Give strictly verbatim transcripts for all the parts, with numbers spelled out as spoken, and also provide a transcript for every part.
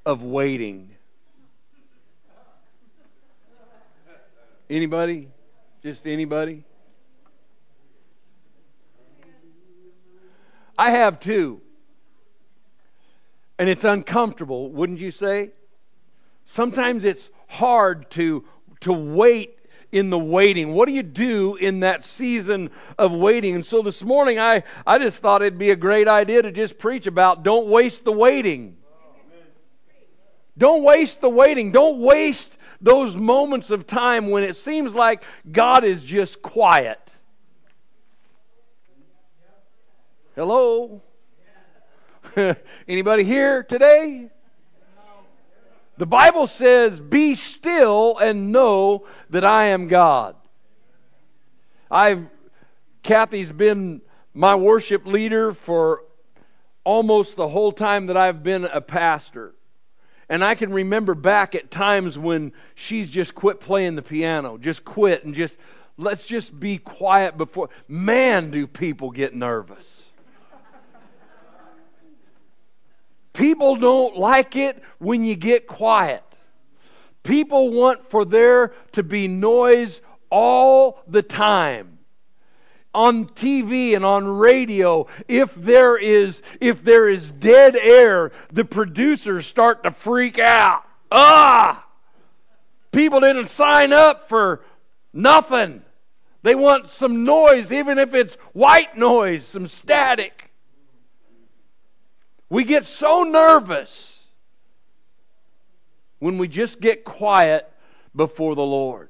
of waiting. Anybody? Just anybody? I have too. And it's uncomfortable, wouldn't you say? Sometimes it's hard to, to wait in the waiting. What do you do in that season of waiting? And so this morning I, I just thought it'd be a great idea to just preach about don't waste the waiting. Don't waste the waiting. Don't waste those moments of time when it seems like God is just quiet. Hello? Anybody here today? The Bible says, "Be still and know that I am God." I've Kathy's been my worship leader for almost the whole time that I've been a pastor. And I can remember back at times when she's just quit playing the piano, just quit and just, let's just be quiet before. Man, do people get nervous. People don't like it when you get quiet. People want for there to be noise all the time. On T V and on radio, if there is if there is dead air, the producers start to freak out. Ah! People didn't sign up for nothing. They want some noise, even if it's white noise, some static. We get so nervous when we just get quiet before the Lord.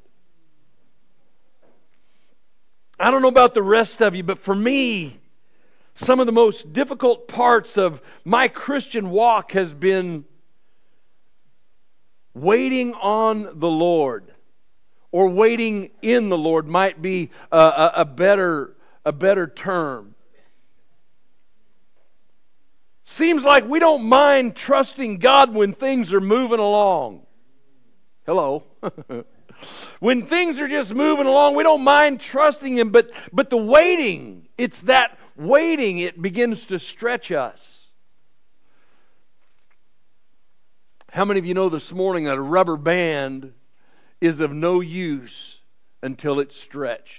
I don't know about the rest of you, but for me, some of the most difficult parts of my Christian walk has been waiting on the Lord, or waiting in the Lord might be a, a, a better a better term. Seems like we don't mind trusting God when things are moving along. Hello. When things are just moving along, we don't mind trusting Him, but, but the waiting, it's that waiting, it begins to stretch us. How many of you know this morning that a rubber band is of no use until it's stretched?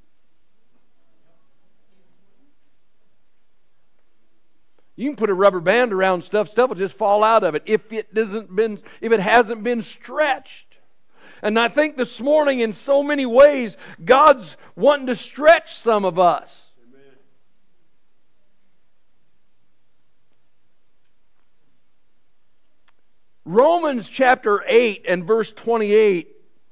You can put a rubber band around stuff, stuff will just fall out of it if it doesn't been if it hasn't been stretched. And I think this morning in so many ways God's wanting to stretch some of us. Amen. Romans chapter eight and verse twenty-eight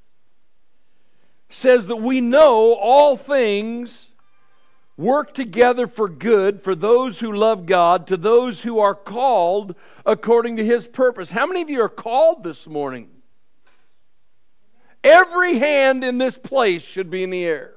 says that we know all things work together for good for those who love God, to those who are called according to His purpose. How many of you are called this morning? Every hand in this place should be in the air.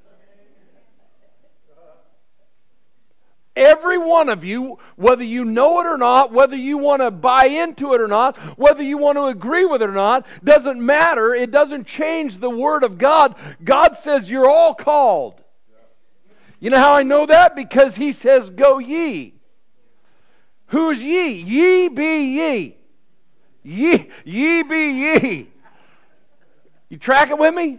Every one of you, whether you know it or not, whether you want to buy into it or not, whether you want to agree with it or not, doesn't matter. It doesn't change the Word of God. God says you're all called. You know how I know that? Because He says, "Go ye." Who's ye? Ye be ye. Ye, ye be ye. You tracking with me?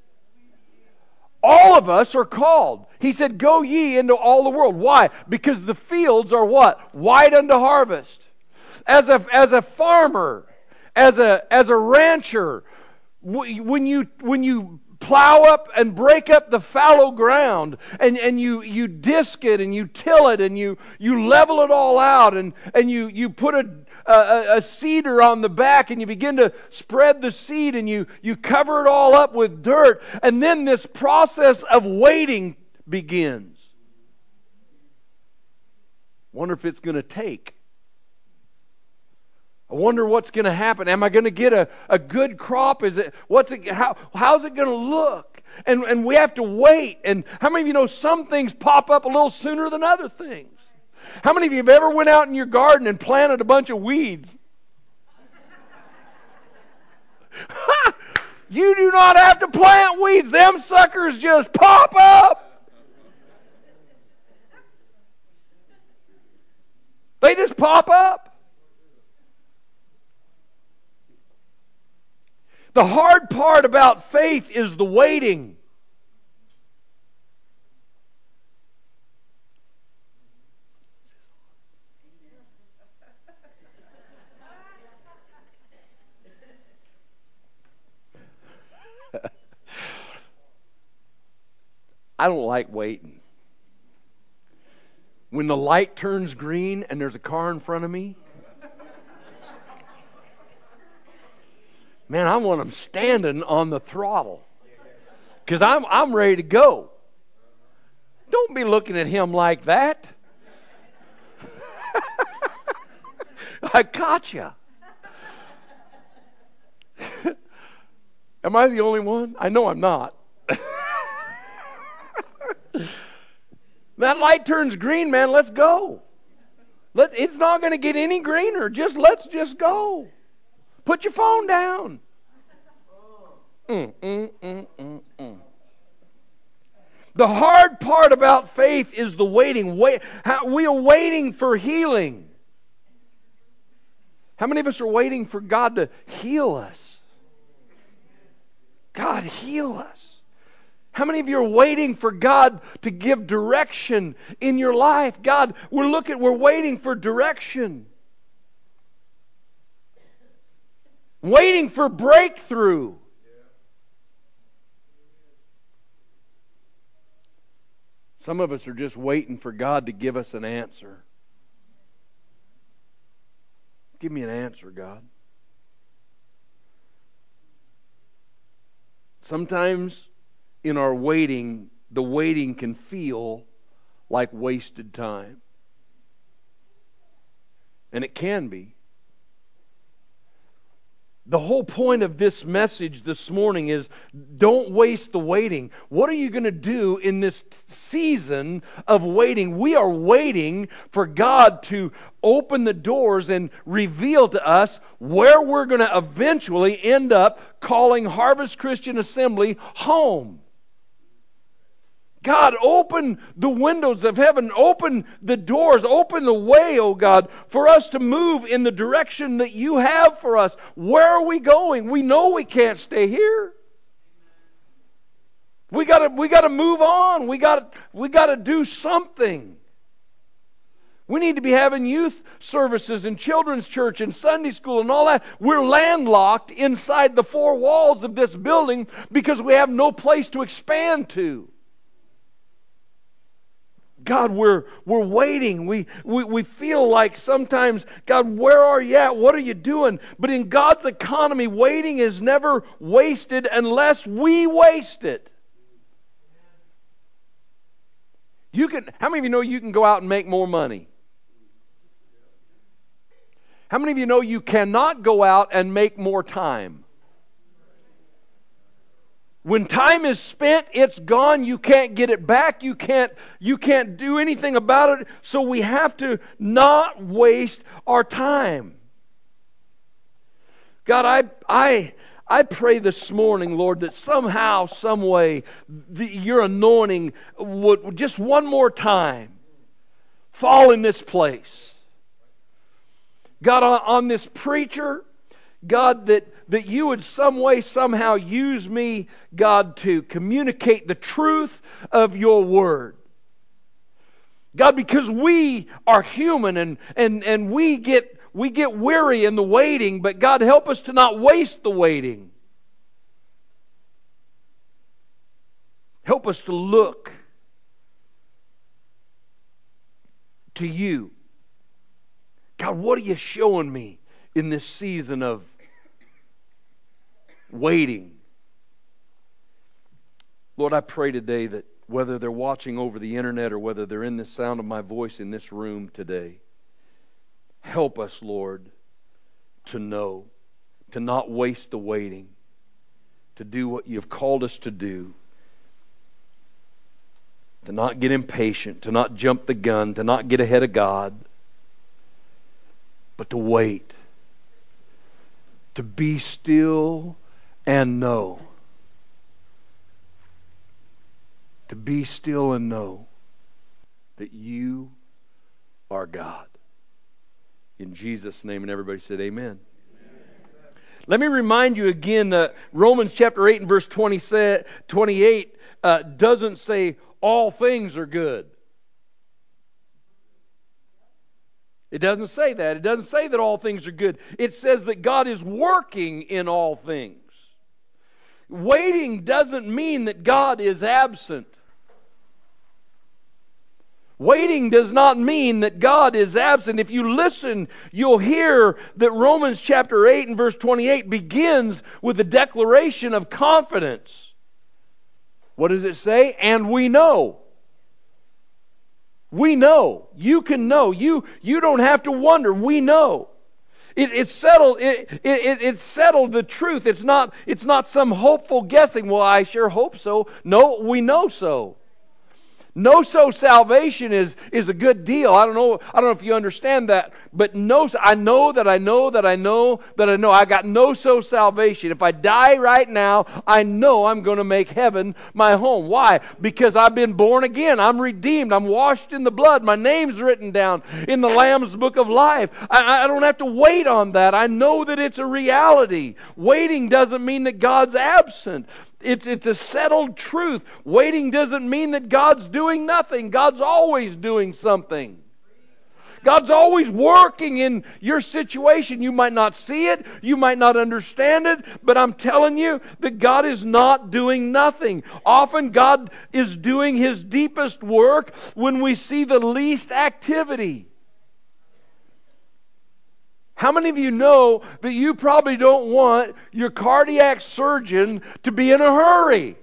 All of us are called. He said, "Go ye into all the world." Why? Because the fields are what? White unto harvest. As a, as a farmer, as a, as a rancher, when you, when you plow up and break up the fallow ground, and, and you, you disc it and you till it and you, you level it all out, and, and you, you put a, a, a seeder on the back and you begin to spread the seed and you, you cover it all up with dirt, and then this process of waiting begins. Wonder if it's going to take. I wonder what's going to happen. Am I going to get a, a good crop? Is it what's it how how's it going to look? And and we have to wait. And how many of you know some things pop up a little sooner than other things? How many of you have ever went out in your garden and planted a bunch of weeds? You do not have to plant weeds. Them suckers just pop up. They just pop up. The hard part about faith is the waiting. I don't like waiting. When the light turns green and there's a car in front of me, man, I want them standing on the throttle. Because I'm, I'm ready to go. Don't be looking at him like that. I caught you. Am I the only one? I know I'm not. That light turns green, man. Let's go. Let, it's not going to get any greener. Just let's just go. Put your phone down. Mm, mm, mm, mm, mm. The hard part about faith is the waiting. Wait, how, we are waiting for healing. How many of us are waiting for God to heal us? God, heal us. How many of you are waiting for God to give direction in your life? God, we're looking, we're waiting for direction. Waiting for breakthrough. Some of us are just waiting for God to give us an answer. Give me an answer, God. Sometimes in our waiting, the waiting can feel like wasted time. And it can be. The whole point of this message this morning is don't waste the waiting. What are you going to do in this season of waiting? We are waiting for God to open the doors and reveal to us where we're going to eventually end up calling Harvest Christian Assembly home. God, open the windows of heaven, open the doors, open the way, oh God, for us to move in the direction that you have for us. Where are we going? We know we can't stay here. We gotta, we gotta move on. We gotta, we gotta do something. We need to be having youth services and children's church and Sunday school and all that. We're landlocked inside the four walls of this building because we have no place to expand to. God, we're we're waiting. We, we we feel like sometimes, God, where are you at? What are you doing? But in God's economy, waiting is never wasted unless we waste it. You can. How many of you know you can go out and make more money? How many of you know you cannot go out and make more time? When time is spent, it's gone. You can't get it back. You can't, you can't do anything about it. So we have to not waste our time. God, I, I, I pray this morning, Lord, that somehow, some way, the, your anointing would just one more time fall in this place. God, on, on this preacher, God, that, that you would some way, somehow use me, God, to communicate the truth of your word. God, because we are human and, and, and we get we get weary in the waiting, but God, help us to not waste the waiting. Help us to look to you. God, what are you showing me in this season of waiting? Lord, I pray today that whether they're watching over the internet or whether they're in the sound of my voice in this room today, help us, Lord, to know, to not waste the waiting, to do what you've called us to do, to not get impatient, to not jump the gun, to not get ahead of God, but to wait, to be still and know. To be still and know that you are God. In Jesus' name, and everybody said amen. Amen. Let me remind you again that Romans chapter eight and verse twenty-eight uh, doesn't say all things are good. It doesn't say that. It doesn't say that all things are good. It says that God is working in all things. Waiting doesn't mean that God is absent. Waiting does not mean that God is absent. If you listen, you'll hear that Romans chapter eight and verse twenty-eight begins with a declaration of confidence. What does it say? And we know. We know. You can know. You, you don't have to wonder. We know. It, it's settled. It, it, it's settled the truth. It's not, it's not some hopeful guessing. Well, I sure hope so. No, we know so. Know-so salvation is, is a good deal. I don't know. I don't know if you understand that, but know, I know that I know that I know that I know. I got know-so salvation. If I die right now, I know I'm going to make heaven my home. Why? Because I've been born again. I'm redeemed. I'm washed in the blood. My name's written down in the Lamb's book of life. I, I don't have to wait on that. I know that it's a reality. Waiting doesn't mean that God's absent. It's, it's a settled truth. Waiting doesn't mean that God's doing nothing. God's always doing something. God's always working in your situation. You might not see it. You might not understand it. But I'm telling you that God is not doing nothing. Often God is doing His deepest work when we see the least activity. How many of you know that you probably don't want your cardiac surgeon to be in a hurry?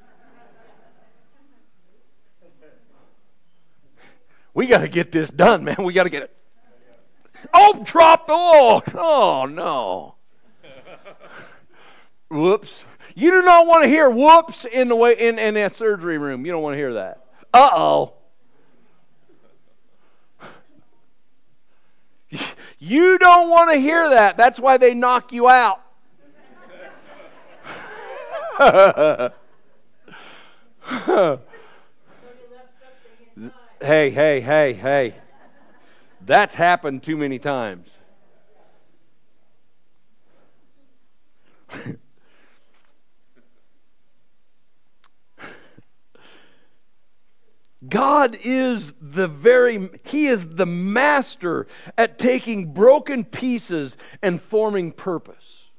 We got to get this done, man. We got to get it. Oh, drop the oh, oh no. Whoops. You do not want to hear whoops in the way in, in that surgery room. You don't want to hear that. Uh-oh. You don't want to hear that. That's why they knock you out. Hey, hey, hey, hey. That's happened too many times. God is the very, He is the master at taking broken pieces and forming purpose.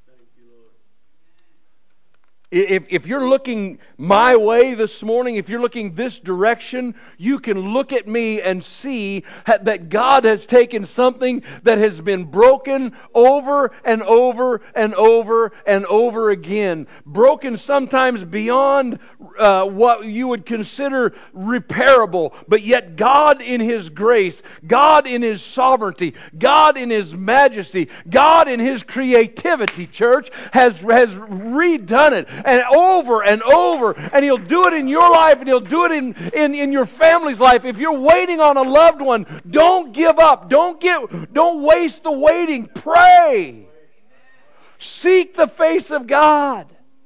If, if you're looking my way this morning, if you're looking this direction, you can look at me and see that God has taken something that has been broken over and over and over and over again. Broken sometimes beyond uh, what you would consider repairable. But yet God in His grace, God in His sovereignty, God in His majesty, God in His creativity, church, has, has redone it. And over and over. And He'll do it in your life, and He'll do it in, in, in your family's life. If you're waiting on a loved one, don't give up. Don't get, don't waste the waiting. Pray. Seek the face of God.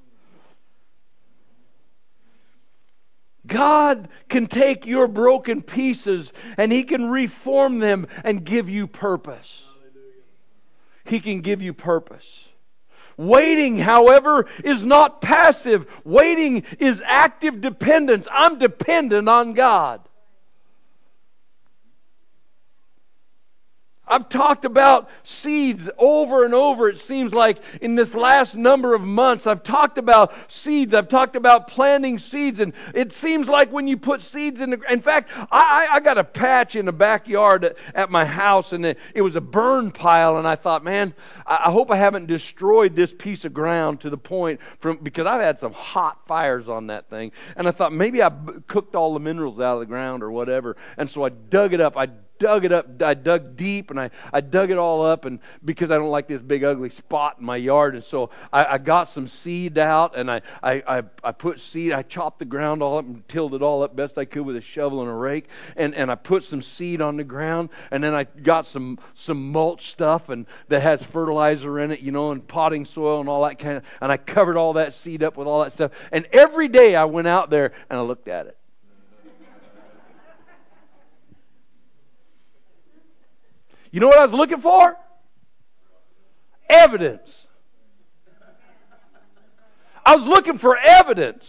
God can take your broken pieces and He can reform them and give you purpose. He can give you purpose. Waiting, however, is not passive. Waiting is active dependence. I'm dependent on God. I've talked about seeds over and over. It seems like in this last number of months, I've talked about seeds. I've talked about planting seeds. And it seems like when you put seeds in the... In fact, I, I got a patch in the backyard at, at my house, and it, it was a burn pile. And I thought, man, I, I hope I haven't destroyed this piece of ground to the point... from because I've had some hot fires on that thing. And I thought, maybe I b- cooked all the minerals out of the ground or whatever. And so I dug it up. I dug it up. I dug deep, and I, I dug it all up, and because I don't like this big ugly spot in my yard, and so I, I got some seed out, and I, I, I, I put seed, I chopped the ground all up and tilled it all up best I could with a shovel and a rake, and, and I put some seed on the ground, and then I got some, some mulch stuff and that has fertilizer in it, you know, and potting soil and all that kind of, and I covered all that seed up with all that stuff, and every day I went out there and I looked at it. You know what I was looking for? Evidence. I was looking for evidence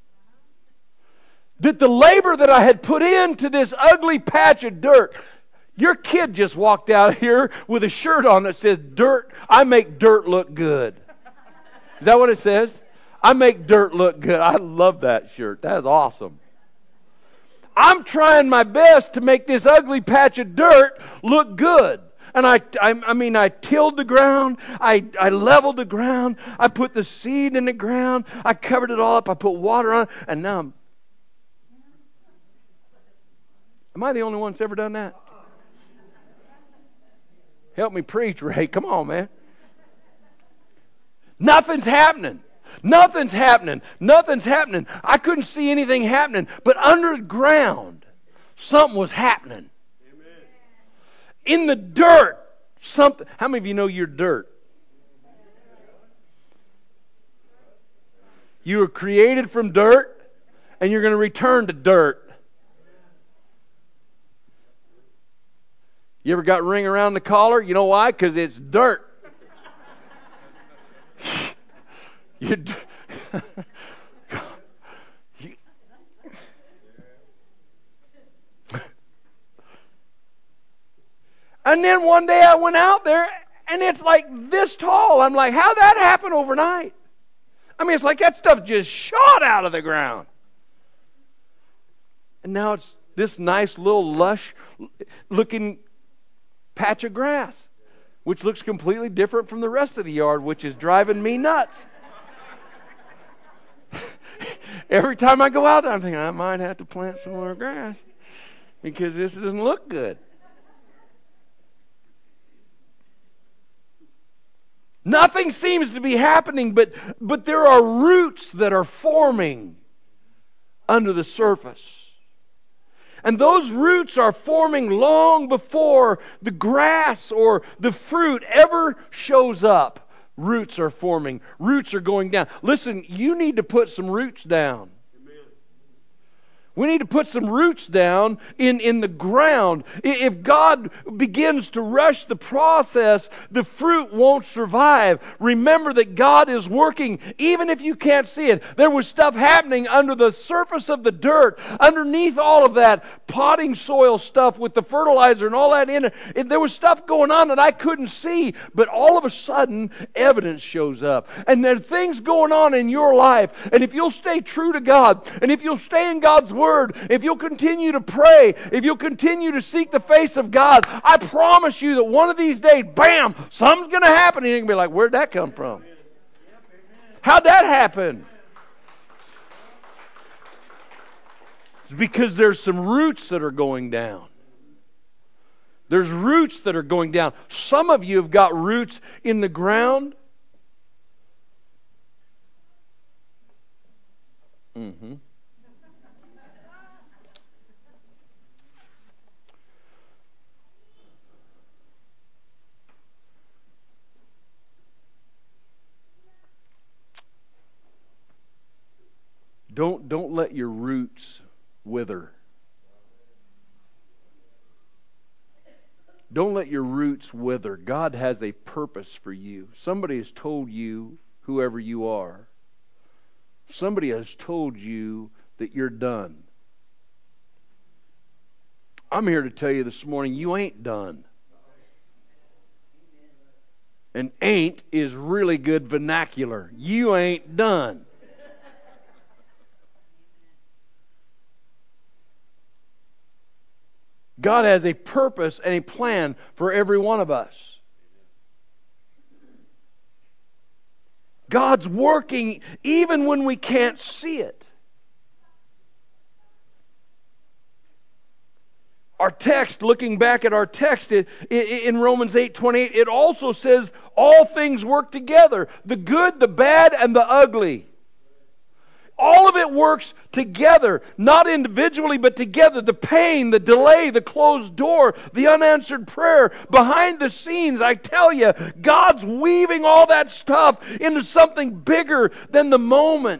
that the labor that I had put into this ugly patch of dirt. Your kid just walked out here with a shirt on that says, "Dirt, I make dirt look good." Is that what it says? I make dirt look good. I love that shirt. That is awesome. I'm trying my best to make this ugly patch of dirt look good. And I, I, I mean, I tilled the ground. I, I leveled the ground. I put the seed in the ground. I covered it all up. I put water on it. And now I'm... Am I the only one that's ever done that? Help me preach, Ray. Come on, man. Nothing's happening. Nothing's happening. Nothing's happening. I couldn't see anything happening. But underground, something was happening. Amen. In the dirt, something. How many of you know you're dirt? You were created from dirt, and you're going to return to dirt. You ever got ring around the collar? You know why? Because it's dirt. You, you, and then one day I went out there and it's like this tall. I'm like, how'd that happen overnight? I mean, it's like that stuff just shot out of the ground. And now it's this nice little lush looking patch of grass, which looks completely different from the rest of the yard, which is driving me nuts. Every time I go out there, I'm thinking, I might have to plant some more grass because this doesn't look good. Nothing seems to be happening, but, but there are roots that are forming under the surface. And those roots are forming long before the grass or the fruit ever shows up. Roots are forming. Roots are going down. Listen, you need to put some roots down. We need to put some roots down in, in the ground. If God begins to rush the process, the fruit won't survive. Remember that God is working even if you can't see it. There was stuff happening under the surface of the dirt, underneath all of that potting soil stuff with the fertilizer and all that in it. There was stuff going on that I couldn't see, but all of a sudden, evidence shows up. And there are things going on in your life. And if you'll stay true to God, and if you'll stay in God's Word, if you'll continue to pray, if you'll continue to seek the face of God, I promise you that one of these days, bam, something's going to happen. And you're going to be like, where'd that come from? How'd that happen? It's because there's some roots that are going down. There's roots that are going down. Some of you have got roots in the ground. Mm-hmm. Don't, don't let your roots wither. Don't let your roots wither. God has a purpose for you. Somebody has told you, whoever you are, somebody has told you that you're done. I'm here to tell you this morning, you ain't done. And ain't is really good vernacular. You ain't done. God has a purpose and a plan for every one of us. God's working even when we can't see it. Our text, looking back at our text in Romans eight twenty-eight, it also says all things work together. The good, the bad, and the ugly. All of it works together, not individually, but together. The pain, the delay, the closed door, the unanswered prayer, behind the scenes, I tell you, God's weaving all that stuff into something bigger than the moment.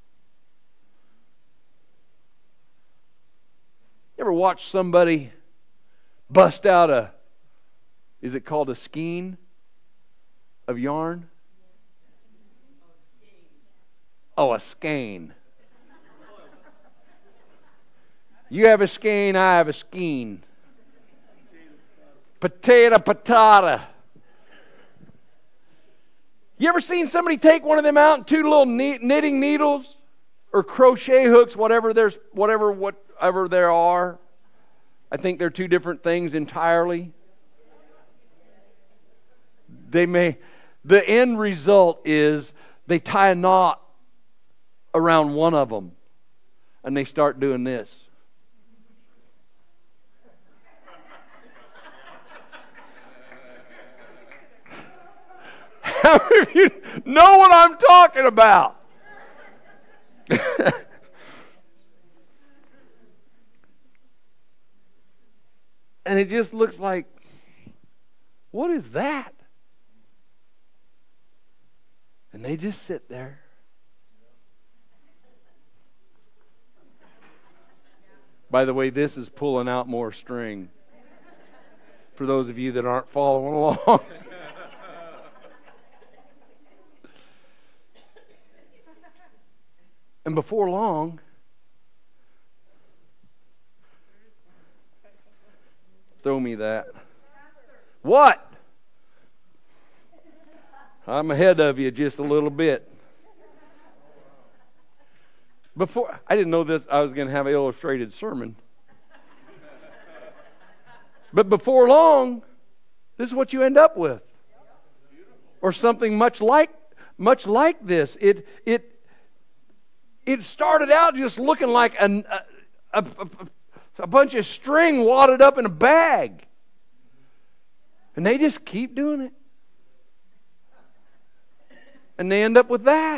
You ever watch somebody bust out a, is it called a skein of yarn? Oh, a skein. You have a skein, I have a skein. Potato, patata. You ever seen somebody take one of them out and two little knitting needles or crochet hooks, whatever there's, whatever, whatever there are? I think they're two different things entirely. They may, the end result is they tie a knot around one of them and they start doing this. How many of you know what I'm talking about? And it just looks like, what is that? And they just sit there. By the way, this is pulling out more string. For those of you that aren't following along. And before long, throw me that. What? I'm ahead of you just a little bit. Before I didn't know this, I was going to have an illustrated sermon. But before long, this is what you end up with, or something much like much like this. It it it started out just looking like an, a, a, a, a bunch of string wadded up in a bag, and they just keep doing it, and they end up with that.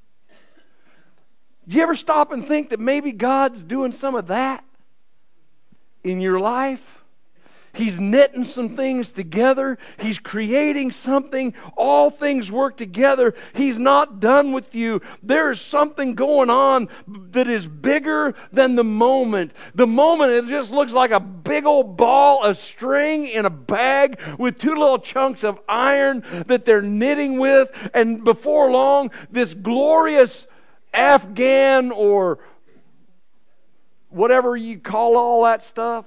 Do you ever stop and think that maybe God's doing some of that in your life? He's knitting some things together. He's creating something. All things work together. He's not done with you. There is something going on that is bigger than the moment. The moment, it just looks like a big old ball of string in a bag with two little chunks of iron that they're knitting with. And before long, this glorious Afghan or whatever you call all that stuff,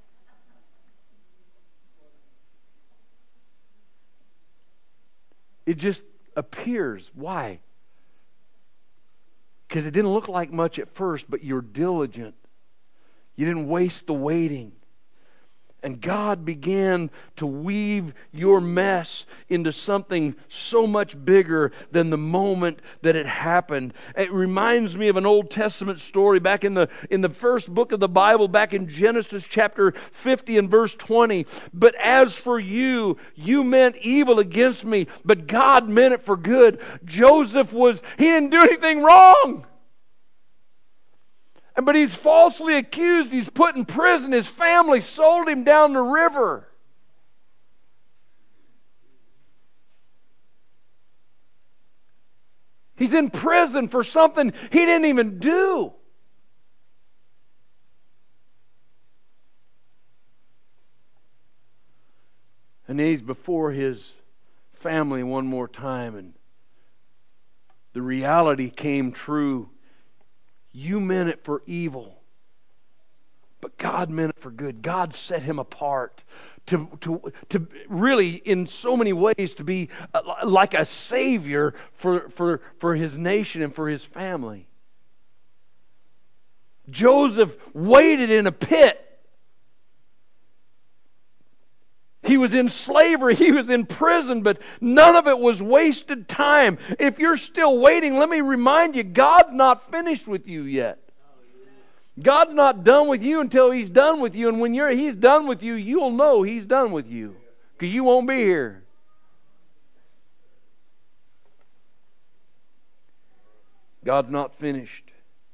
it just appears. Why? Because it didn't look like much at first, but you're diligent. You didn't waste the waiting. And God began to weave your mess into something so much bigger than the moment that it happened. It reminds me of an Old Testament story back in the in the first book of the Bible, back in Genesis chapter fifty and verse twenty. But as for you, you meant evil against me, but God meant it for good. Joseph was, he didn't do anything wrong. But he's falsely accused. He's put in prison. His family sold him down the river. He's in prison for something he didn't even do. And he's before his family one more time, and the reality came true. You meant it for evil, but God meant it for good. God set him apart to, to, to really, in so many ways, to be like a savior for, for, for his nation and for his family. Joseph waited in a pit. He was in slavery. He was in prison, but none of it was wasted time. If you're still waiting, let me remind you, God's not finished with you yet. God's not done with you until He's done with you. And when you're He's done with you, you'll know He's done with you, because you won't be here. God's not finished.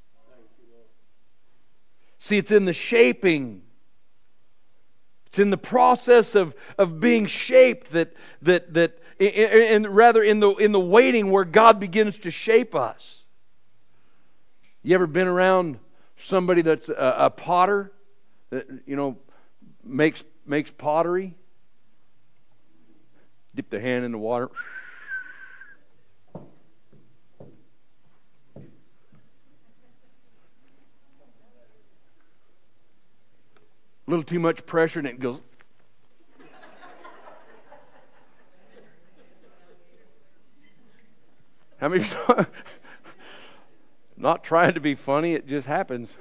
See, it's in the shaping. It's in the process of, of being shaped that that that and rather in the in the waiting where God begins to shape us. You ever been around somebody that's a, a potter that you know makes makes pottery? Dip their hand in the water. A little too much pressure and it goes. How many? Not trying to be funny, it just happens.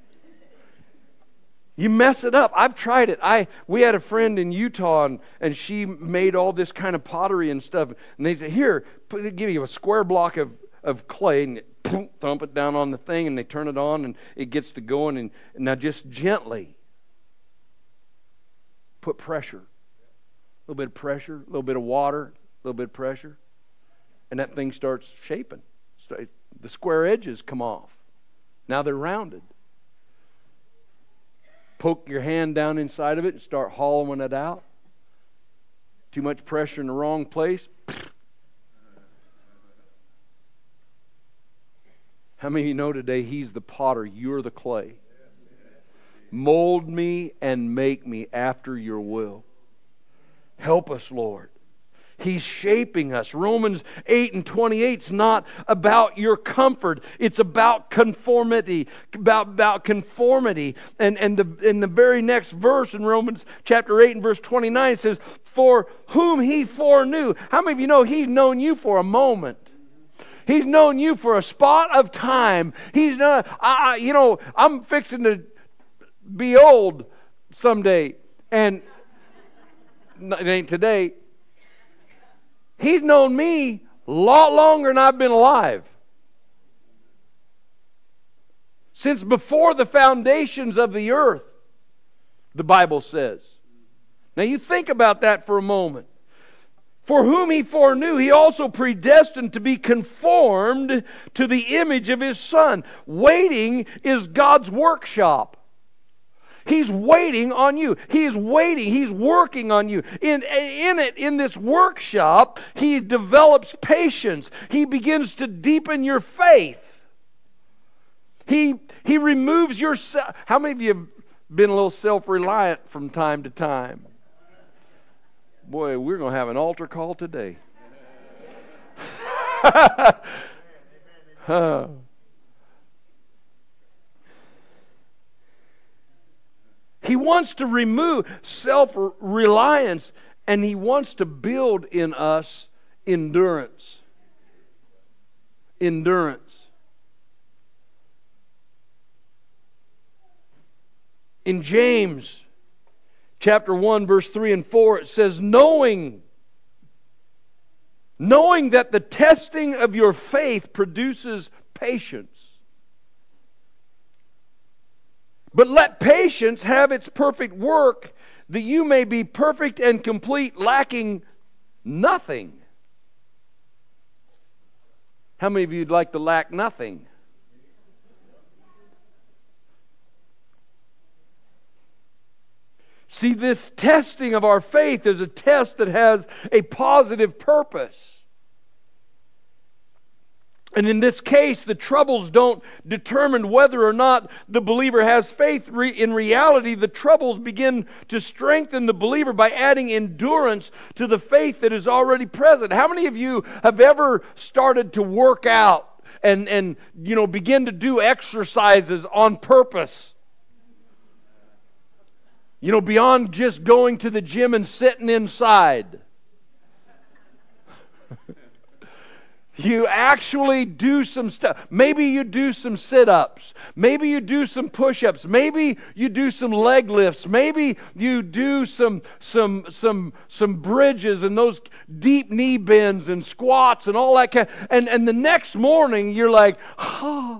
You mess it up. I've tried it. I we had a friend in Utah, and, and she made all this kind of pottery and stuff. And they said, "Here, put, give you a square block of, of clay, and boom, thump it down on the thing, and they turn it on, and it gets to going. And, and now just gently put pressure, a little bit of pressure, a little bit of water, a little bit of pressure, and that thing starts shaping. The square edges come off. Now they're rounded. Poke your hand down inside of it and start hollowing it out. Too much pressure in the wrong place. How many of you know today He's the potter, you're the clay? Mold me and make me after your will. Help us, Lord. He's shaping us. Romans eight and twenty-eight is not about your comfort. It's about conformity. About, about conformity. And, and the, in the very next verse in Romans chapter eight and verse twenty-nine it says, for whom He foreknew. How many of you know He's known you for a moment? He's known you for a spot of time. He's not, I, you know, I'm fixing to be old someday. And it ain't today. He's known me a lot longer than I've been alive. Since before the foundations of the earth, the Bible says. Now you think about that for a moment. For whom He foreknew, He also predestined to be conformed to the image of His Son. Waiting is God's workshop. He's waiting on you. He's waiting. He's working on you. In, in it, in this workshop, He develops patience. He begins to deepen your faith. He, he removes your... How many of you have been a little self-reliant from time to time? Boy, we're going to have an altar call today. huh. He wants to remove self-reliance, and He wants to build in us endurance. Endurance. In James chapter one, verse three and four, it says, knowing, knowing that the testing of your faith produces patience. But let patience have its perfect work, that you may be perfect and complete, lacking nothing. How many of you would like to lack nothing? See, this testing of our faith is a test that has a positive purpose. And in this case, the troubles don't determine whether or not the believer has faith. In reality, the troubles begin to strengthen the believer by adding endurance to the faith that is already present. How many of you have ever started to work out and, and you know, begin to do exercises on purpose? You know, beyond just going to the gym and sitting inside. You actually do some stuff. Maybe you do some sit-ups. Maybe you do some push-ups. Maybe you do some leg lifts. Maybe you do some some some some bridges and those deep knee bends and squats and all that kind. And and the next morning you're like, oh.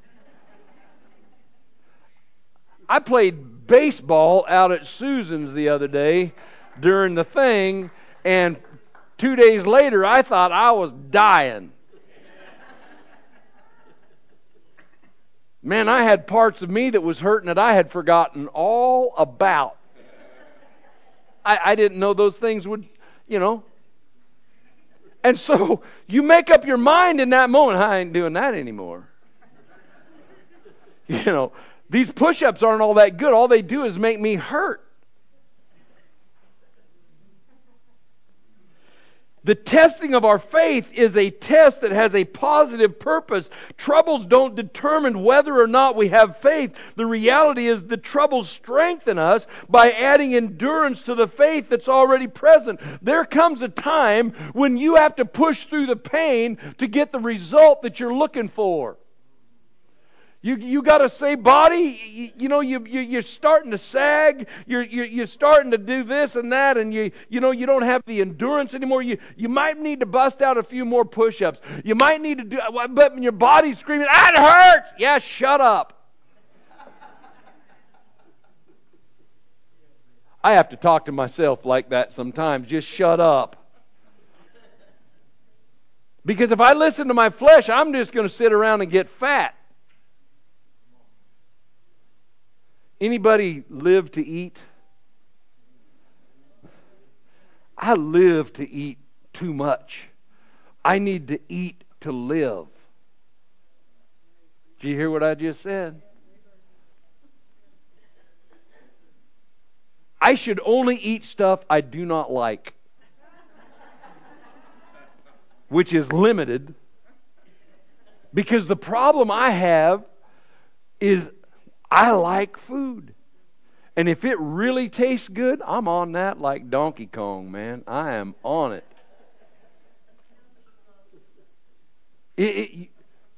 I played baseball out at Susan's the other day during the thing, and two days later, I thought I was dying. Man, I had parts of me that was hurting that I had forgotten all about. I, I didn't know those things would, you know. And so, you make up your mind in that moment, I ain't doing that anymore. You know, these push-ups aren't all that good. All they do is make me hurt. The testing of our faith is a test that has a positive purpose. Troubles don't determine whether or not we have faith. The reality is the troubles strengthen us by adding endurance to the faith that's already present. There comes a time when you have to push through the pain to get the result that you're looking for. You you got to say, body, you, you know, you, you, you're starting to sag, you're, you're, you're starting to do this and that, and you you know, you don't have the endurance anymore. You, you might need to bust out a few more push-ups. You might need to do, but your body's screaming, that hurts! Yeah, shut up. I have to talk to myself like that sometimes. Just shut up. Because if I listen to my flesh, I'm just going to sit around and get fat. Anybody live to eat? I live to eat too much. I need to eat to live. Did you hear what I just said? I should only eat stuff I do not like, which is limited, because the problem I have is I like food. And if it really tastes good, I'm on that like Donkey Kong, man. I am on it. It, it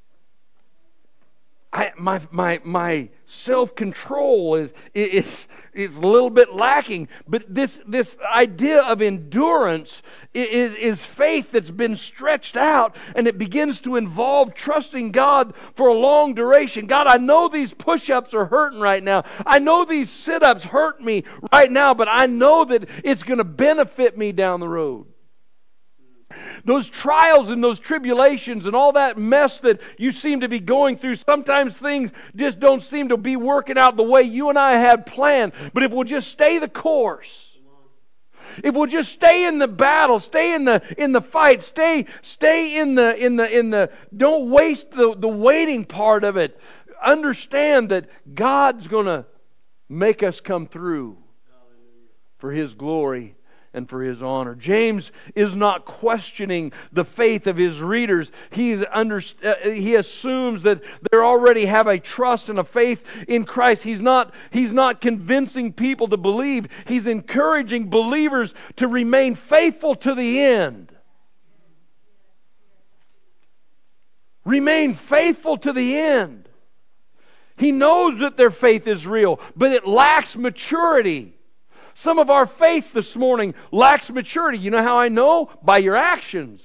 I, my my my self-control is is is a little bit lacking. But this this idea of endurance is is faith that's been stretched out, and it begins to involve trusting God for a long duration. God, I know these push-ups are hurting right now. I know these sit-ups hurt me right now, but I know that it's going to benefit me down the road. Those trials and those tribulations and all that mess that you seem to be going through, sometimes things just don't seem to be working out the way you and I had planned. But if we'll just stay the course, if we'll just stay in the battle, stay in the in the fight, stay stay in the in the in the don't waste the, the waiting part of it. Understand that God's going to make us come through for His glory and for His honor. James is not questioning the faith of his readers. He, under, uh, he assumes that they already have a trust and a faith in Christ. He's not, he's not convincing people to believe. He's encouraging believers to remain faithful to the end. Remain faithful to the end. He knows that their faith is real, but it lacks maturity. Some of our faith this morning lacks maturity. You know how I know? By your actions.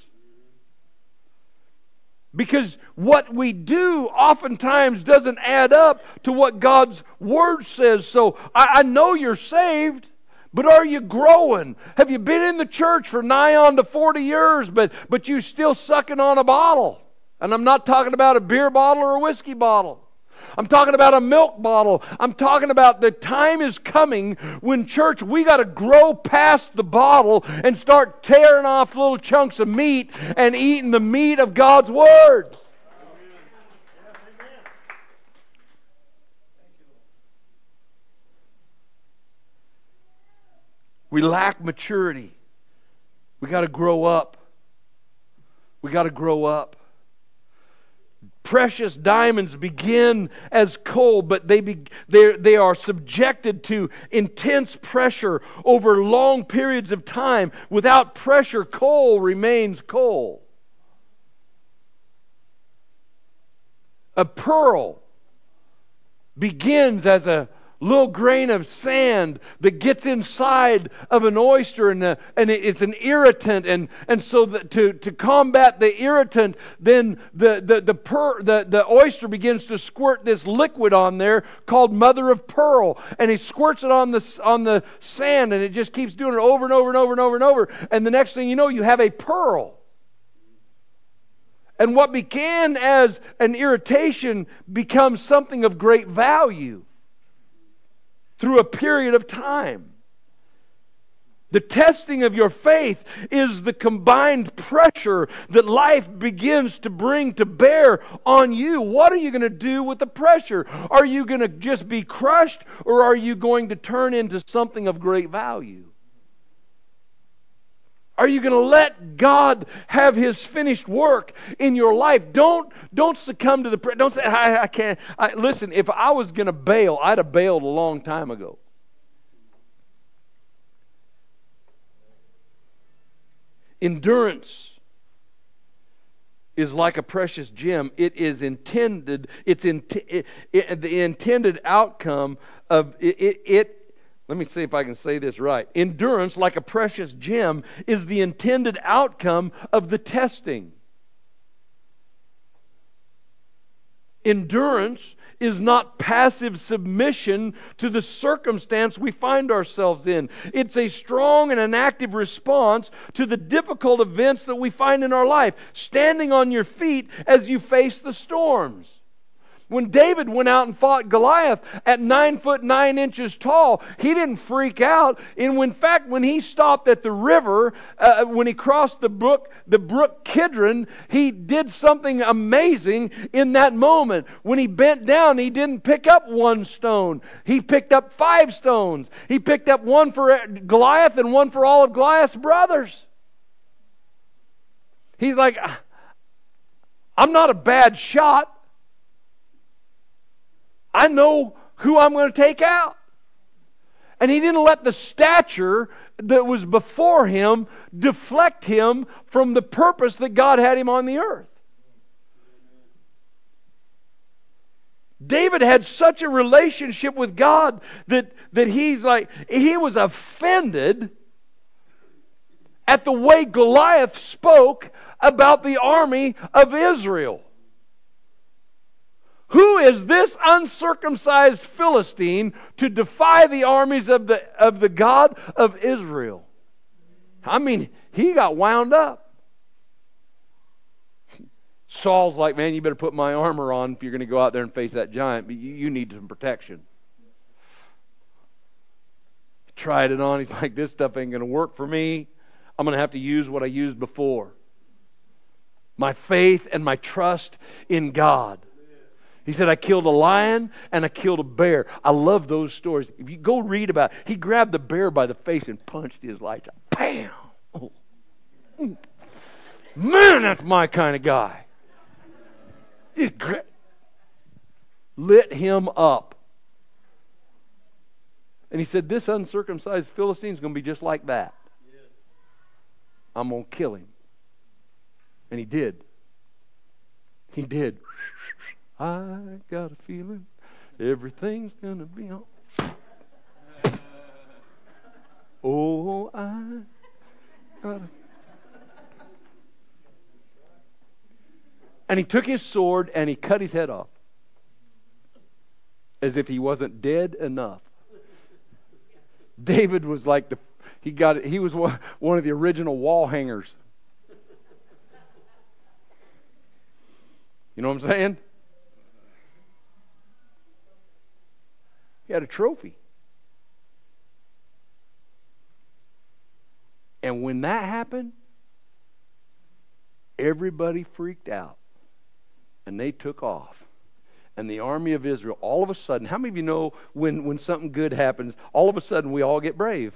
Because what we do oftentimes doesn't add up to what God's Word says. So I, I know you're saved, but are you growing? Have you been in the church for nigh on to forty years, but, but you still sucking on a bottle? And I'm not talking about a beer bottle or a whiskey bottle. I'm talking about a milk bottle. I'm talking about the time is coming when, church, we got to grow past the bottle and start tearing off little chunks of meat and eating the meat of God's Word. We lack maturity. We got to grow up. We got to grow up. Precious diamonds begin as coal, but they be, they are subjected to intense pressure over long periods of time. Without pressure, coal remains coal. A pearl begins as a little grain of sand that gets inside of an oyster, and, uh, and it's an irritant, and, and so the, to, to combat the irritant, then the the the, per, the the oyster begins to squirt this liquid on there called mother of pearl, and he squirts it on the on the sand, and it just keeps doing it over and over and over and over and over, and the next thing you know, you have a pearl. And what began as an irritation becomes something of great value through a period of time. The testing of your faith is the combined pressure that life begins to bring to bear on you. What are you going to do with the pressure? Are you going to just be crushed, or are you going to turn into something of great value? Are you going to let God have His finished work in your life? Don't don't succumb to the pre- don't say I, I can't. I, listen, if I was going to bail, I'd have bailed a long time ago. Endurance is like a precious gem. It is intended. It's in, it, it, the intended outcome of it, it, it. Let me see if I can say this right. Endurance, like a precious gem, is the intended outcome of the testing. Endurance is not passive submission to the circumstance we find ourselves in. It's a strong and an active response to the difficult events that we find in our life. Standing on your feet as you face the storms. When David went out and fought Goliath at nine foot nine inches tall, he didn't freak out. And in fact, when he stopped at the river, uh, when he crossed the brook, the brook Kidron, he did something amazing in that moment. When he bent down, he didn't pick up one stone. He picked up five stones. He picked up one for Goliath and one for all of Goliath's brothers. He's like, I'm not a bad shot. I know who I'm going to take out. And he didn't let the stature that was before him deflect him from the purpose that God had him on the earth. David had such a relationship with God that, that he's like, he was offended at the way Goliath spoke about the army of Israel. Who is this uncircumcised Philistine to defy the armies of the, of the God of Israel? I mean, he got wound up. Saul's like, man, you better put my armor on if you're going to go out there and face that giant. But you, you need some protection. He tried it on. He's like, this stuff ain't going to work for me. I'm going to have to use what I used before. My faith and my trust in God. He said, I killed a lion and I killed a bear. I love those stories. If you go read about it, he grabbed the bear by the face and punched his lights out. Bam! Oh. Man, that's my kind of guy. He gra- lit him up. And he said, this uncircumcised Philistine is going to be just like that. I'm going to kill him. And he did. He did. I got a feeling everything's going to be all. Oh, I got a... And he took his sword and he cut his head off. As if he wasn't dead enough. David was like the... He got it. He was one, one of the original wall hangers. You know what I'm saying? He had a trophy. And when that happened, everybody freaked out. And they took off. And the army of Israel, all of a sudden, how many of you know when, when something good happens, all of a sudden we all get brave?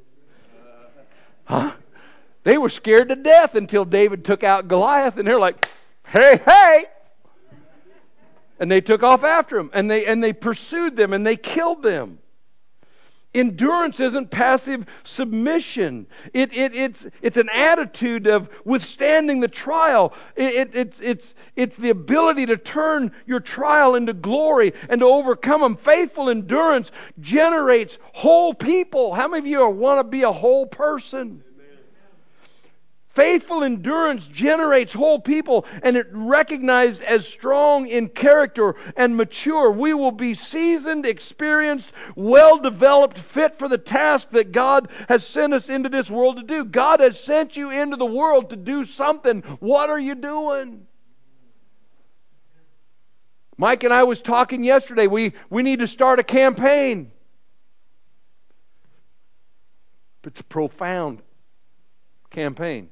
Huh? They were scared to death until David took out Goliath, and they're like, hey, hey! And they took off after him, and they and they pursued them, and they killed them. Endurance isn't passive submission. It, it, it's, it's an attitude of withstanding the trial. It, it, it's, it's, it's the ability to turn your trial into glory and to overcome them. Faithful endurance generates whole people. How many of you want to be a whole person? Faithful endurance generates whole people, and it recognized as strong in character and mature. We will be seasoned, experienced, well-developed, fit for the task that God has sent us into this world to do. God has sent you into the world to do something. What are you doing? Mike and I was talking yesterday. We, we need to start a campaign. It's a profound campaign.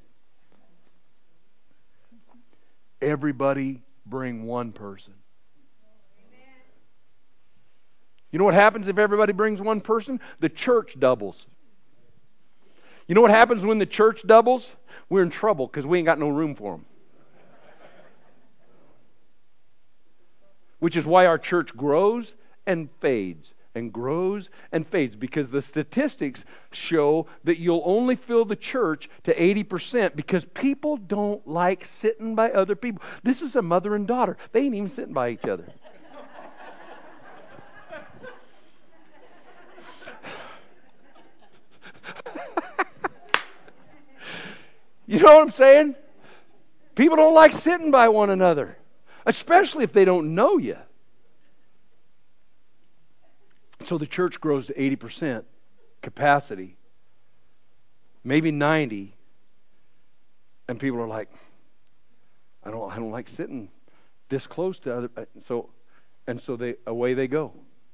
Everybody bring one person. You know what happens if everybody brings one person? The church doubles. You know what happens when the church doubles? We're in trouble because we ain't got no room for them. Which is why our church grows and fades and grows and fades, because the statistics show that you'll only fill the church to eighty percent because people don't like sitting by other people. This is a mother and daughter. They ain't even sitting by each other. You know what I'm saying? People don't like sitting by one another, especially if they don't know you. So the church grows to eighty percent capacity, maybe ninety, and people are like, I don't I don't like sitting this close to other, so and so they away they go.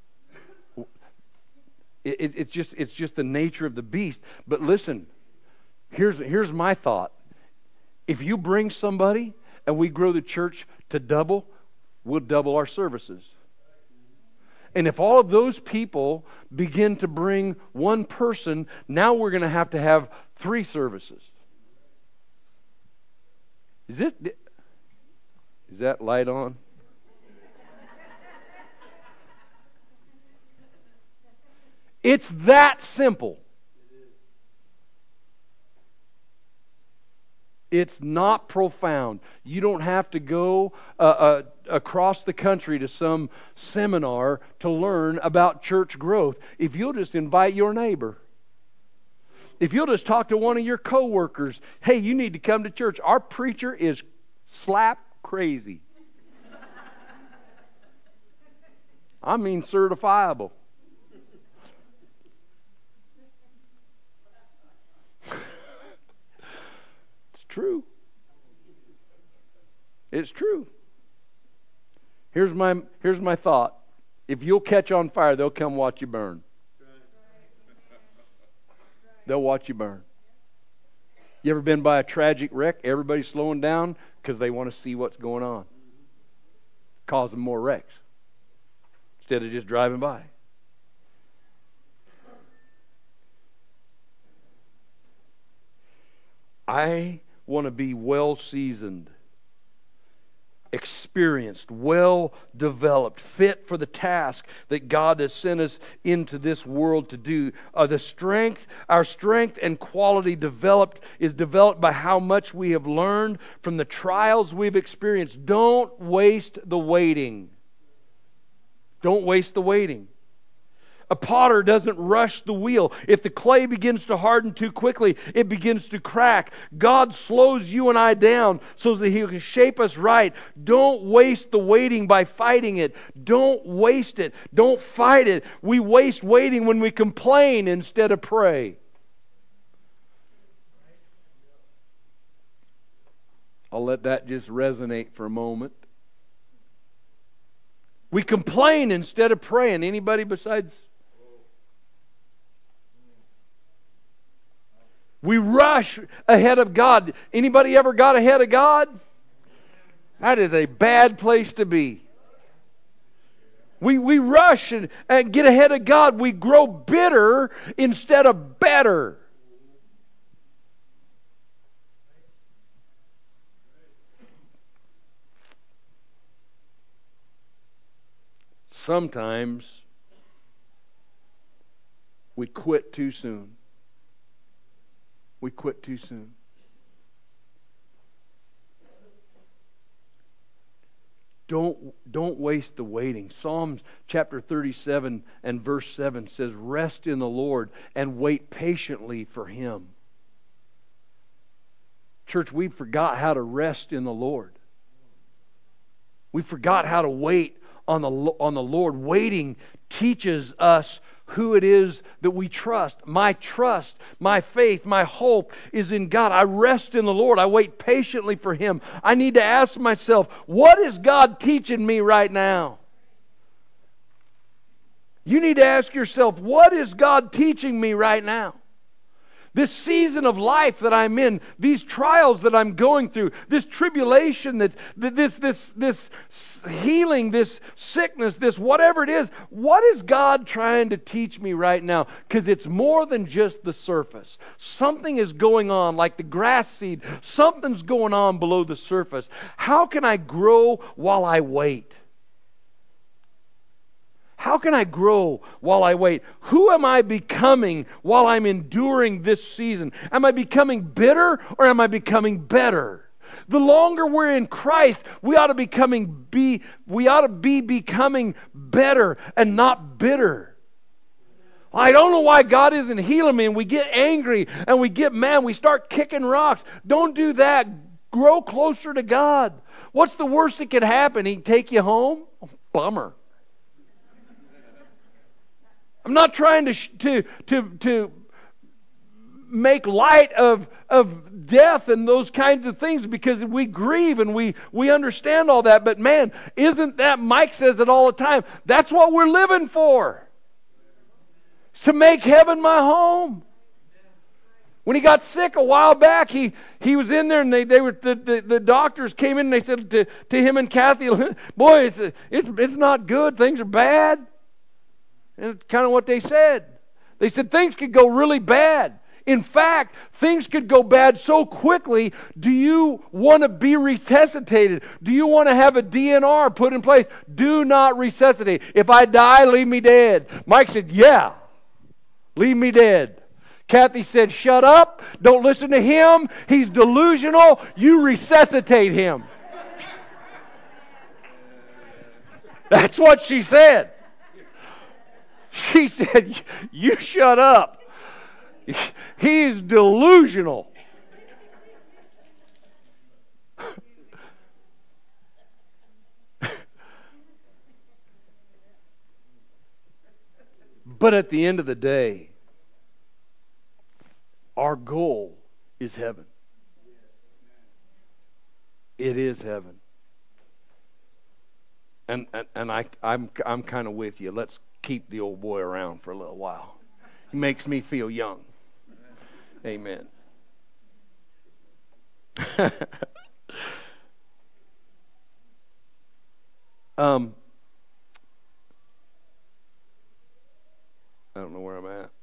It, it, it's just it's just the nature of the beast. But listen, here's here's my thought. If you bring somebody and we grow the church to double, we'll double our services. And if all of those people begin to bring one person, now we're going to have to have three services. Is it? Is that light on? It's that simple. It's not profound. You don't have to go uh, uh, across the country to some seminar to learn about church growth. If you'll just invite your neighbor, if you'll just talk to one of your coworkers, hey, you need to come to church. Our preacher is slap crazy. I mean certifiable. True. It's true. Here's my here's my thought. If you'll catch on fire, they'll come watch you burn. They'll watch you burn. You ever been by a tragic wreck? Everybody's slowing down because they want to see what's going on. Causing more wrecks instead of just driving by. I want to be well seasoned, experienced, well developed, fit for the task that God has sent us into this world to do. Uh, the strength, our strength and quality developed is developed by how much we have learned from the trials we've experienced. Don't waste the waiting. Don't waste the waiting. A potter doesn't rush the wheel. If the clay begins to harden too quickly, it begins to crack. God slows you and I down so that He can shape us right. Don't waste the waiting by fighting it. Don't waste it. Don't fight it. We waste waiting when we complain instead of pray. I'll let that just resonate for a moment. We complain instead of praying. Anybody besides? We rush ahead of God. Anybody ever got ahead of God? That is a bad place to be. We, we rush and, and get ahead of God. We grow bitter instead of better. Sometimes we quit too soon. We quit too soon. Don't, don't waste the waiting. Psalms chapter thirty-seven and verse seven says, rest in the Lord and wait patiently for Him. Church, we forgot how to rest in the Lord. We forgot how to wait on the, on the Lord. Waiting teaches us who it is that we trust. My trust, my faith, my hope is in God. I rest in the Lord. I wait patiently for Him. I need to ask myself, what is God teaching me right now? You need to ask yourself, what is God teaching me right now? This season of life that I'm in, these trials that I'm going through, this tribulation, that this this this healing, this sickness, this whatever it is, what is God trying to teach me right now? Because it's more than just the surface. Something is going on, like the grass seed. Something's going on below the surface. How can I grow while I wait? How can I grow while I wait? Who am I becoming while I'm enduring this season? Am I becoming bitter or am I becoming better? The longer we're in Christ, we ought to becoming be we ought to be becoming better and not bitter. I don't know why God isn't healing me, and we get angry and we get mad, we start kicking rocks. Don't do that. Grow closer to God. What's the worst that could happen? He can take you home? Oh, bummer. I'm not trying to to to to make light of of death and those kinds of things, because we grieve and we we understand all that. But man, isn't that, Mike says it all the time, that's what we're living for. To make heaven my home. When he got sick a while back, he, he was in there, and they, they were the, the, the doctors came in and they said to, to him and Kathy, boy, it's it's it's not good. Things are bad. And it's kind of what they said. They said things could go really bad. In fact, things could go bad so quickly. Do you want to be resuscitated? Do you want to have a D N R put in place? Do not resuscitate. If I die, leave me dead. Mike said, yeah, leave me dead. Kathy said, shut up. Don't listen to him. He's delusional. You resuscitate him. That's what she said. She said, you shut up. He's delusional. But at the end of the day, our goal is heaven. It is heaven. And and, and I I'm I'm kind of with you. Let's keep the old boy around for a little while. He makes me feel young. Amen. um, I don't know where I'm at.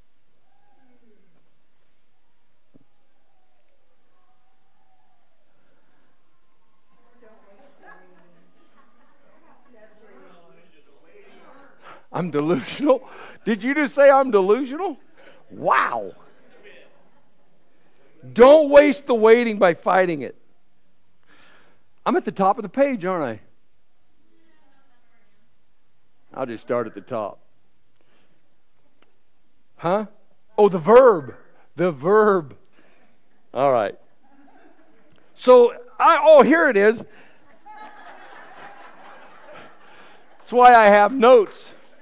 I'm delusional. Did you just say I'm delusional? Wow. Don't waste the waiting by fighting it. I'm at the top of the page, aren't I? I'll just start at the top. Huh? Oh, the verb. The verb. All right. So, I, oh, here it is. That's why I have notes.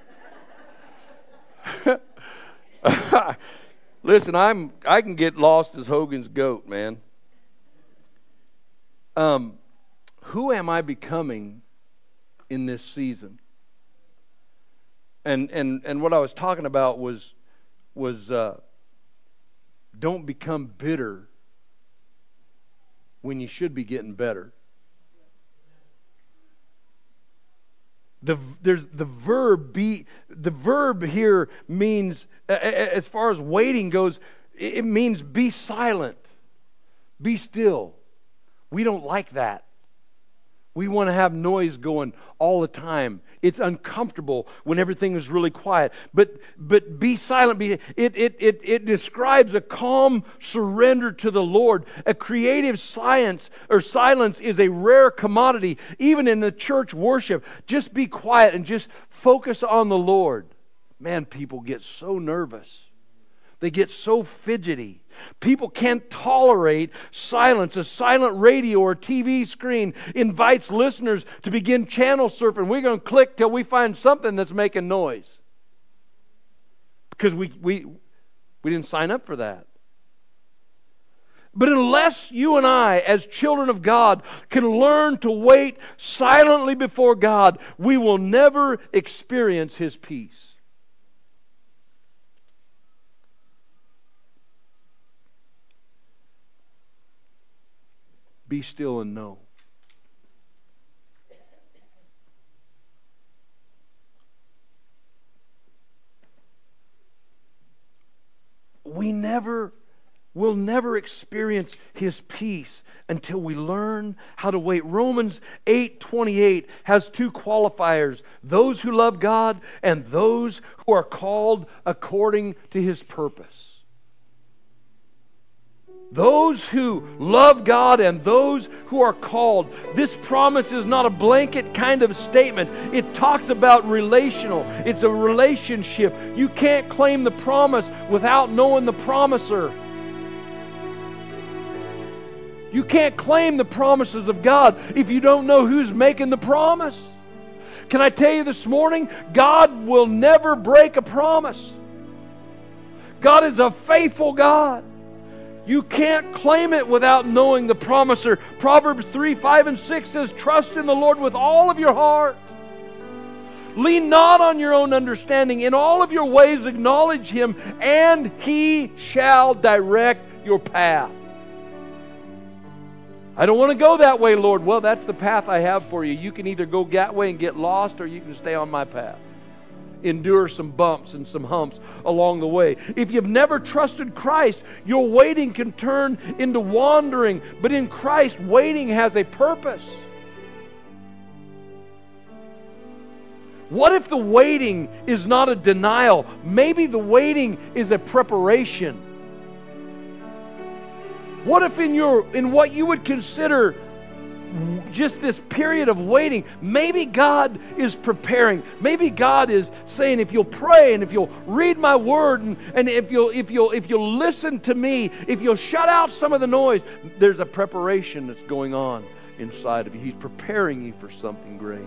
Listen, I'm I can get lost as Hogan's goat, man. Um, who am I becoming in this season? And and and what I was talking about was was uh, don't become bitter when you should be getting better. The there's the verb be the verb here means, as far as waiting goes, it means be silent, be still. We don't like that. We want to have noise going all the time. It's uncomfortable when everything is really quiet. But but be silent. Be, it, it, it, it describes a calm surrender to the Lord. A creative science or silence is a rare commodity, even in the church worship. Just be quiet and just focus on the Lord. Man, people get so nervous. They get so fidgety. People can't tolerate silence. A silent radio or T V screen invites listeners to begin channel surfing. We're going to click till we find something that's making noise. Because we, we, we didn't sign up for that. But unless you and I, as children of God, can learn to wait silently before God, we will never experience His peace. Be still and know. We never will never experience His peace until we learn how to wait. Romans eight twenty-eight has two qualifiers: those who love God and those who are called according to His purpose. Those who love God and those who are called. This promise is not a blanket kind of statement. It talks about relational. It's a relationship. You can't claim the promise without knowing the promiser. You can't claim the promises of God if you don't know who's making the promise. Can I tell you this morning, God will never break a promise. God is a faithful God. You can't claim it without knowing the promiser. Proverbs three, five, and six says, trust in the Lord with all of your heart. Lean not on your own understanding. In all of your ways acknowledge Him, and He shall direct your path. I don't want to go that way, Lord. Well, that's the path I have for you. You can either go that way and get lost, or you can stay on my path. Endure some bumps and some humps along the way. If you've never trusted Christ, your waiting can turn into wandering. But in Christ, waiting has a purpose. What if the waiting is not a denial? Maybe the waiting is a preparation. What if in your in what you would consider just this period of waiting, maybe God is preparing. Maybe God is saying, if you'll pray and if you'll read my word and, and if you'll if you'll if you'll listen to me, if you'll shut out some of the noise, there's a preparation that's going on inside of you. He's preparing you for something great.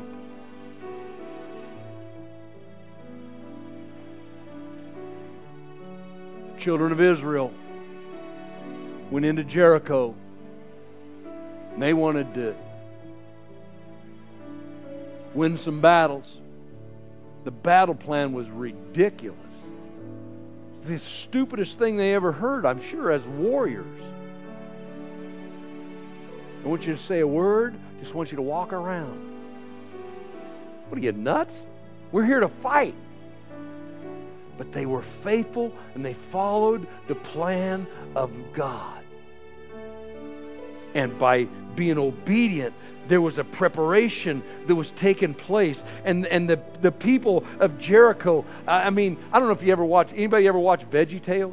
The children of Israel went into Jericho. And they wanted to win some battles. The battle plan was ridiculous. The stupidest thing they ever heard, I'm sure, as warriors. I want you to say a word. I just want you to walk around. What are you, nuts? We're here to fight. But they were faithful and they followed the plan of God. And by being obedient, there was a preparation that was taking place. And and the, the people of Jericho, I mean, I don't know if you ever watch, anybody ever watch VeggieTales?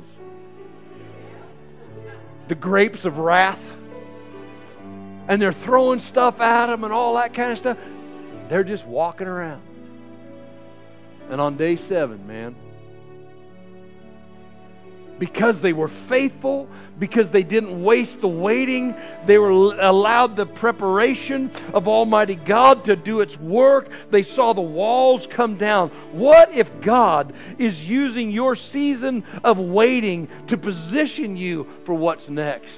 The Grapes of Wrath. And they're throwing stuff at them and all that kind of stuff. They're just walking around. And on day seven, man, because they were faithful, because they didn't waste the waiting, they were allowed the preparation of Almighty God to do its work. They saw the walls come down. What if God is using your season of waiting to position you for what's next?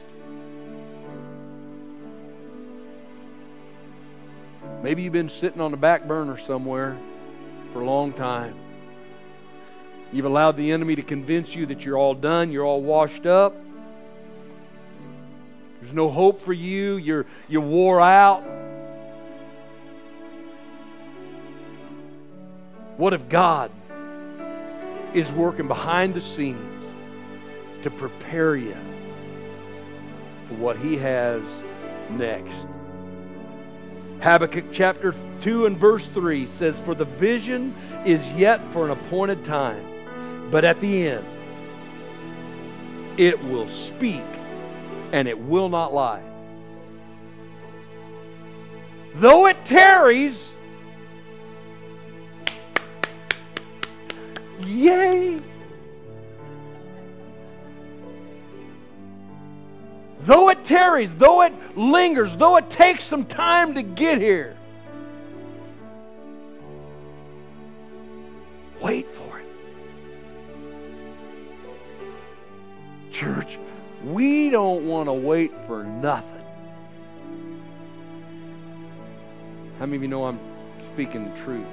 Maybe you've been sitting on the back burner somewhere for a long time. You've allowed the enemy to convince you that you're all done, you're all washed up. There's no hope for you, you're, you're wore out. What if God is working behind the scenes to prepare you for what He has next? Habakkuk chapter two and verse three says, for the vision is yet for an appointed time, but at the end, it will speak and it will not lie. Though it tarries, yay! Though it tarries, though it lingers, though it takes some time to get here, wait for it. Church, we don't want to wait for nothing. How many of you know I'm speaking the truth?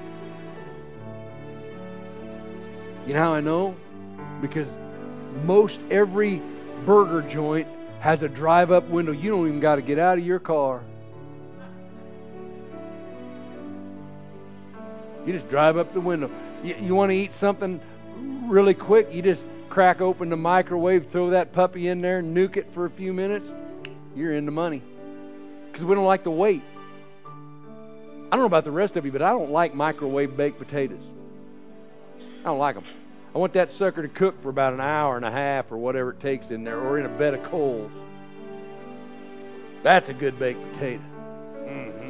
You know how I know? Because most every burger joint has a drive-up window. You don't even got to get out of your car. You just drive up the window. You, you want to eat something really quick, you just crack open the microwave, throw that puppy in there, nuke it for a few minutes. You're in the money. Because we don't like to wait. I don't know about the rest of you, but I don't like microwave baked potatoes. I don't like them. I want that sucker to cook for about an hour and a half or whatever it takes in there, or in a bed of coals. That's a good baked potato. Mm-hmm.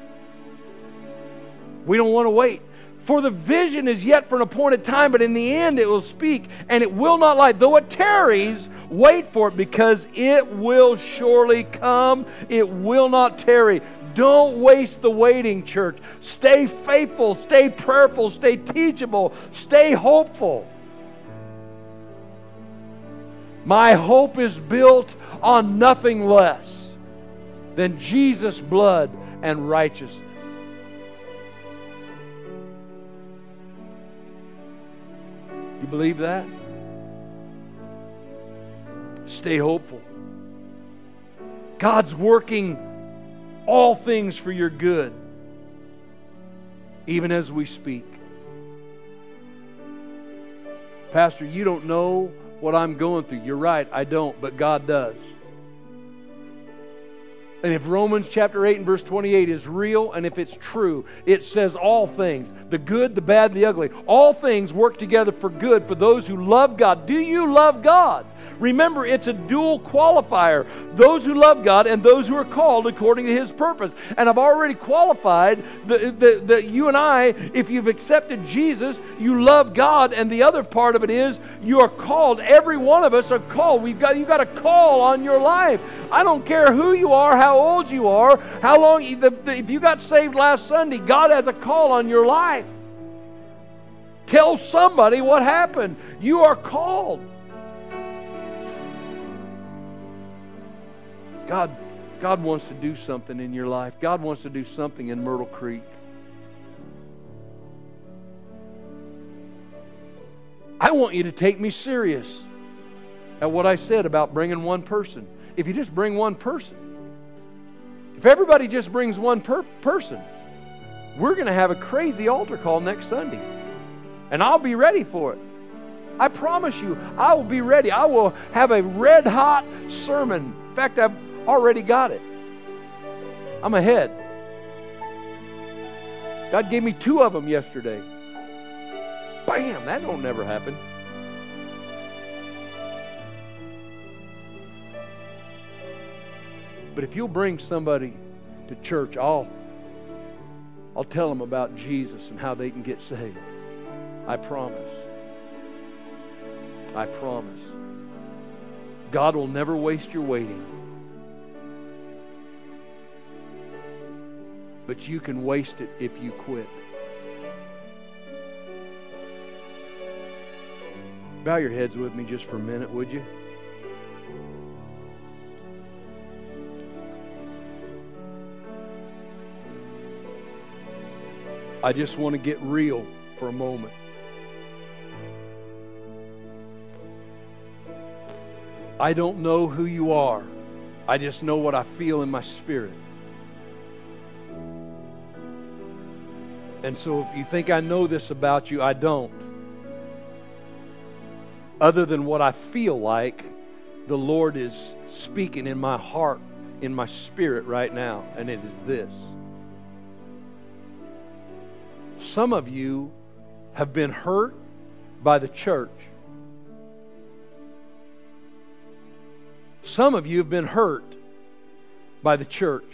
We don't want to wait. For the vision is yet for an appointed time, but in the end it will speak, and it will not lie. Though it tarries, wait for it, because it will surely come. It will not tarry. Don't waste the waiting, church. Stay faithful, stay prayerful, stay teachable, stay hopeful. My hope is built on nothing less than Jesus' blood and righteousness. You believe that? Stay hopeful. God's working all things for your good, even as we speak. Pastor, you don't know what I'm going through. You're right, I don't, but God does. And if Romans chapter eight and verse twenty-eight is real, and if it's true, it says all things, the good, the bad, the ugly, all things work together for good for those who love God. Do you love God? Remember, it's a dual qualifier. Those who love God and those who are called according to His purpose. And I've already qualified that you and I, if you've accepted Jesus, you love God. And the other part of it is you are called. Every one of us are called. We've got, you've got a call on your life. I don't care who you are, how old you are, how long. If you got saved last Sunday, God has a call on your life. Tell somebody what happened. You are called. God, God wants to do something in your life. God wants to do something in Myrtle Creek. I want you to take me serious at what I said about bringing one person. If you just bring one person, if everybody just brings one per person, we're going to have a crazy altar call next Sunday. And I'll be ready for it. I promise you, I will be ready. I will have a red-hot sermon. In fact, I've already got it. I'm ahead. God gave me two of them yesterday. Bam! That don't never happen. But if you'll bring somebody to church, I'll I'll tell them about Jesus and how they can get saved. I promise. I promise. God will never waste your waiting. But you can waste it if you quit. Bow your heads with me just for a minute, would you? I just want to get real for a moment. I don't know who you are. I just know what I feel in my spirit. And so if you think I know this about you, I don't. Other than what I feel like the Lord is speaking in my heart, in my spirit right now. And it is this. Some of you have been hurt by the church. Some of you have been hurt by the church.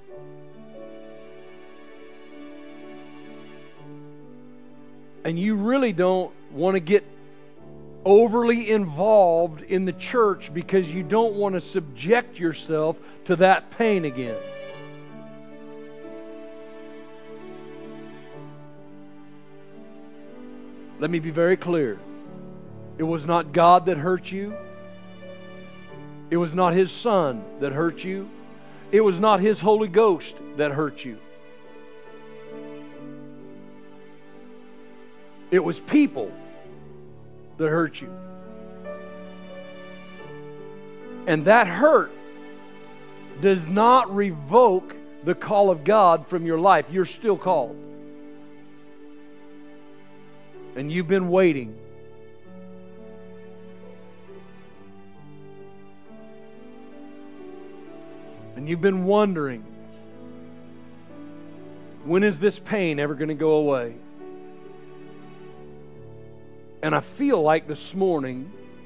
And you really don't want to get overly involved in the church because you don't want to subject yourself to that pain again. Let me be very clear. It was not God that hurt you. It was not His Son that hurt you. It was not His Holy Ghost that hurt you. It was people that hurt you. And that hurt does not revoke the call of God from your life. You're still called. And you've been waiting. And you've been wondering, when is this pain ever going to go away? And I feel like this morning,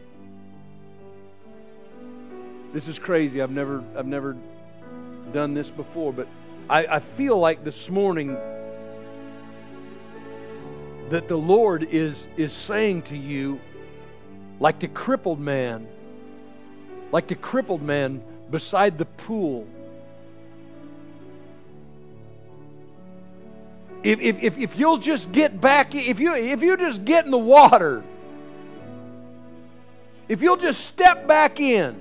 this is crazy. I've never, I've never done this before, but I, I feel like this morning that the Lord is, is saying to you, like the crippled man, like the crippled man beside the pool. If, if, if, if you'll just get back, if you, if you just get in the water, if you'll just step back in,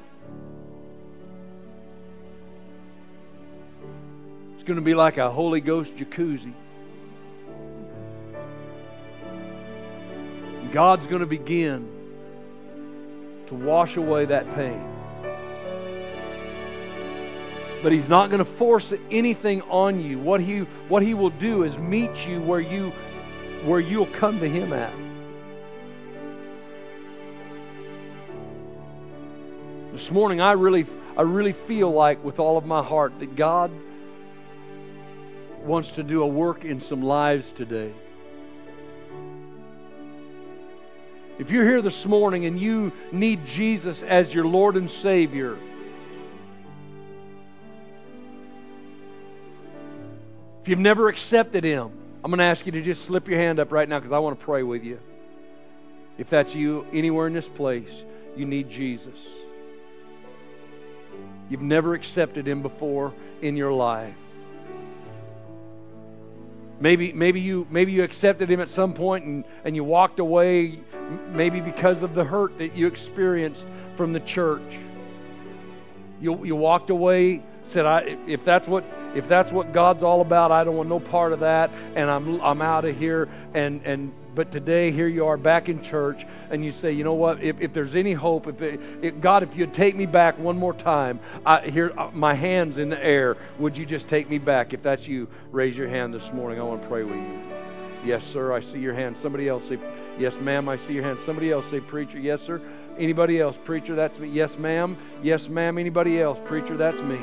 it's going to be like a Holy Ghost jacuzzi. God's going to begin to wash away that pain. But He's not going to force anything on you. What He what He will do is meet you where you where you'll come to Him at. This morning I really I really feel like with all of my heart that God wants to do a work in some lives today. If you're here this morning and you need Jesus as your Lord and Savior, if you've never accepted Him, I'm going to ask you to just slip your hand up right now because I want to pray with you. If that's you anywhere in this place, you need Jesus. You've never accepted Him before in your life. Maybe, maybe you maybe you accepted Him at some point and, and you walked away, maybe because of the hurt that you experienced from the church. You you walked away, said, "I if that's what if that's what God's all about, I don't want no part of that, and I'm I'm out of here." And and but today here you are back in church, and you say, "You know what? If if there's any hope, if, it, if God, if you'd take me back one more time, I, here my hands in the air, would you just take me back?" If that's you, raise your hand this morning. I want to pray with you. Yes, sir. I see your hand. Somebody else say, "Yes, ma'am." I see your hand. Somebody else say, "Preacher." Yes, sir. Anybody else? "Preacher." That's me. Yes, ma'am. Yes, ma'am. Anybody else? "Preacher." That's me.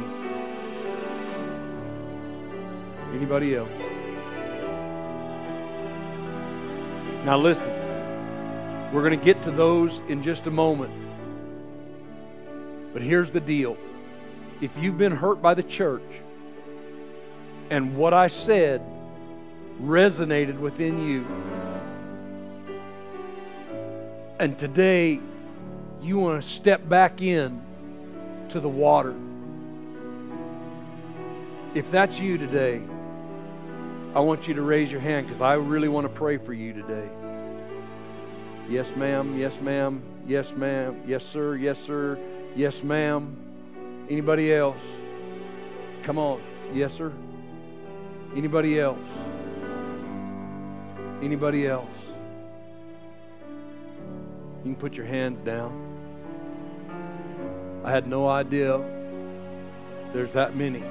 Anybody else? Now listen, we're going to get to those in just a moment. But here's the deal. If you've been hurt by the church and what I said resonated within you, and today you want to step back in to the water, if that's you today, I want you to raise your hand because I really want to pray for you today. Yes, ma'am. Yes, ma'am. Yes, ma'am. Yes, sir. Yes, sir. Yes, ma'am. Anybody else? Come on. Yes, sir. Anybody else? Anybody else? You can put your hands down. I had no idea there's that many.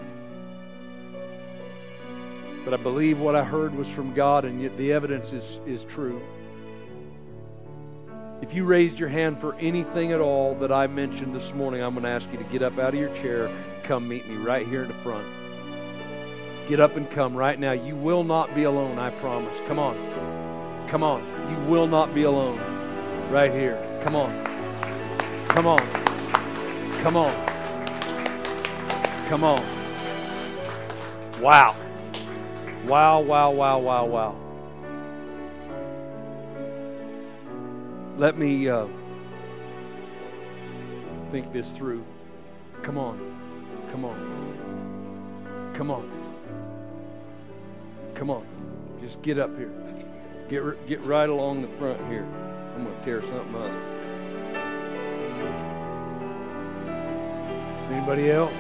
But I believe what I heard was from God, and yet the evidence is, is true. If you raised your hand for anything at all that I mentioned this morning, I'm going to ask you to get up out of your chair, come meet me right here in the front. Get up and come right now. You will not be alone, I promise. Come on. Come on. You will not be alone. Right here. Come on. Come on. Come on. Come on. Wow. Wow, wow, wow, wow, wow. Let me uh, think this through. Come on. Come on. Come on. Come on. Just get up here. Get, get right along the front here. I'm going to tear something up. Anybody else?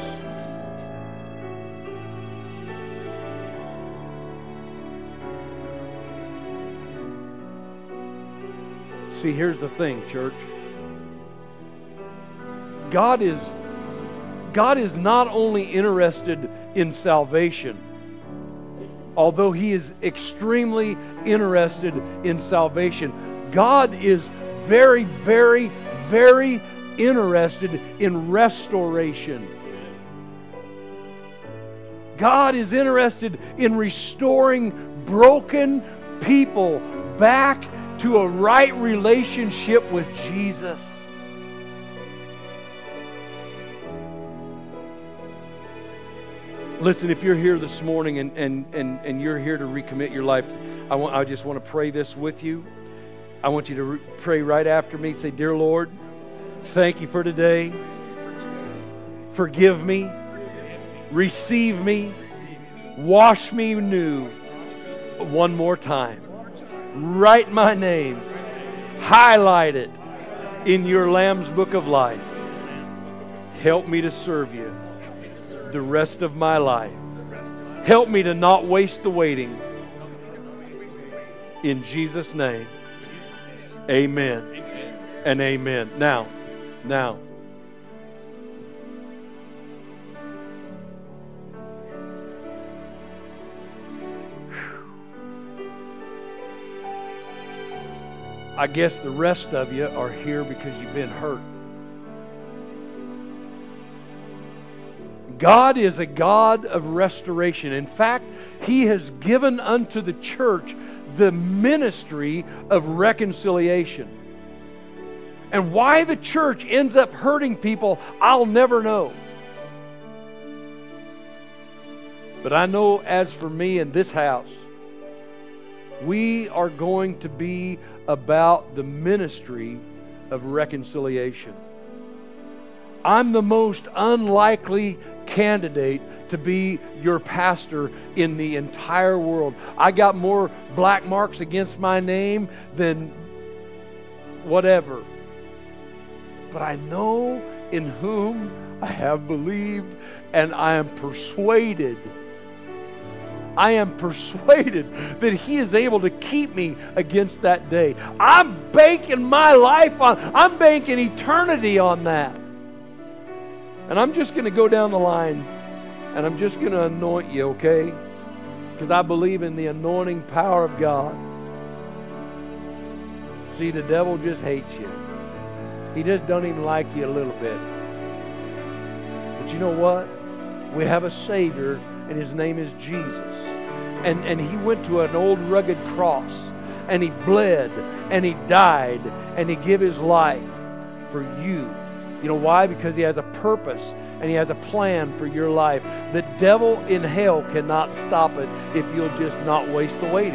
See, here's the thing, church. God is, God is not only interested in salvation, although He is extremely interested in salvation, God is very, very, very interested in restoration. God is interested in restoring broken people back to a right relationship with Jesus. Listen, if you're here this morning and, and, and, and you're here to recommit your life, I, want, I just want to pray this with you. I want you to re- pray right after me. Say, Dear Lord, thank you for today. Forgive me. Receive me. Wash me new one more time. Write my name. Highlight it in your Lamb's Book of Life. Help me to serve you the rest of my life. Help me to not waste the waiting. In Jesus' name, amen and amen. Now, now, I guess the rest of you are here because you've been hurt. God is a God of restoration. In fact, He has given unto the church the ministry of reconciliation. And why the church ends up hurting people, I'll never know. But I know, as for me and this house, we are going to be about the ministry of reconciliation. I'm the most unlikely candidate to be your pastor in the entire world. I got more black marks against my name than whatever. But I know in whom I have believed, and I am persuaded I am persuaded that He is able to keep me against that day. I'm banking my life on, I'm banking eternity on that. And I'm just going to go down the line and I'm just going to anoint you, okay? Because I believe in the anointing power of God. See, the devil just hates you. He just don't even like you a little bit. But you know what? We have a Savior, and His name is Jesus. And, and He went to an old rugged cross, and He bled, and He died, and He gave His life for you. You know why? Because He has a purpose, and He has a plan for your life. The devil in hell cannot stop it if you'll just not waste the waiting.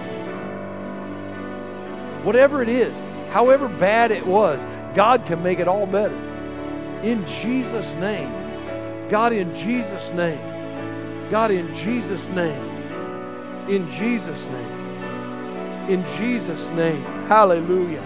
Whatever it is, however bad it was, God can make it all better. In Jesus' name. God, in Jesus' name. God, in Jesus' name. In Jesus' name. In Jesus' name. Hallelujah.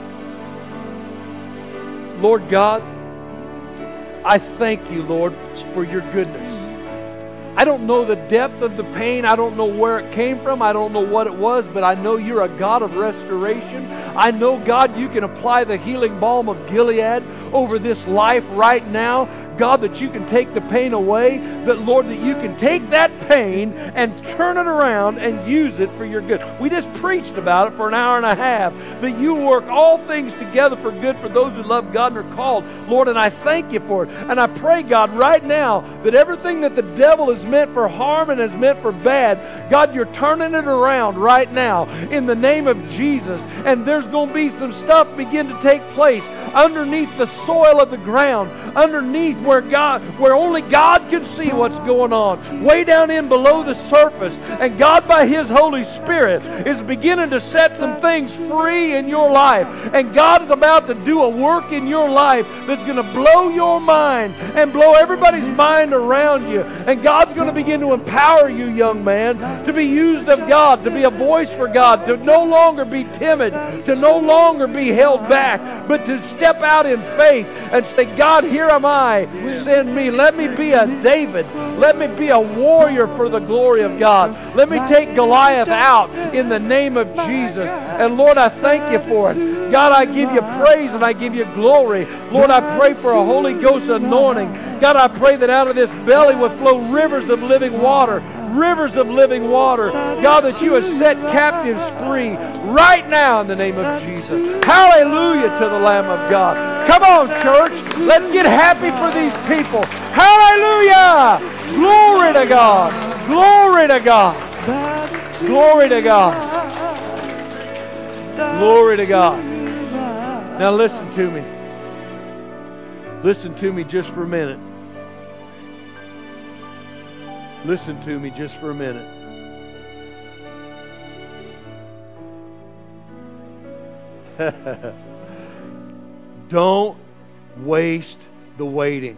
Lord God, I thank you, Lord, for your goodness. I don't know the depth of the pain. I don't know where it came from. I don't know what it was, but I know you're a God of restoration. I know, God, you can apply the healing balm of Gilead over this life right now. God, that you can take the pain away, that, Lord, that you can take that pain and turn it around and use it for your good. We just preached about it for an hour and a half, that you work all things together for good for those who love God and are called. Lord, and I thank you for it. And I pray, God, right now, that everything that the devil has meant for harm and has meant for bad, God, you're turning it around right now in the name of Jesus. And there's going to be some stuff begin to take place underneath the soil of the ground, underneath where God, where only God can see what's going on, way down in below the surface. And God, by His Holy Spirit, is beginning to set some things free in your life. And God is about to do a work in your life that's going to blow your mind and blow everybody's mind around you. And God's going to begin to empower you, young man, to be used of God, to be a voice for God, to no longer be timid, life to no longer be held back, but to step out in faith and say, God, here am I, send me. Let me be a David. Let me be a warrior for the glory of God. Let me take Goliath out in the name of Jesus. And Lord, I thank you for it. God, I give you praise and I give you glory. Lord, I pray for a Holy Ghost anointing. God, I pray that out of this belly will flow rivers of living water. Rivers of living water. God, that you have set captives free right now in the name of Jesus. Hallelujah to the Lamb of God. Come on, church. Let's get happy for these people. Hallelujah. Glory to God. Glory to God. Glory to God. Glory to God. Now listen to me. Listen to me just for a minute. Listen to me just for a minute. Don't waste the waiting.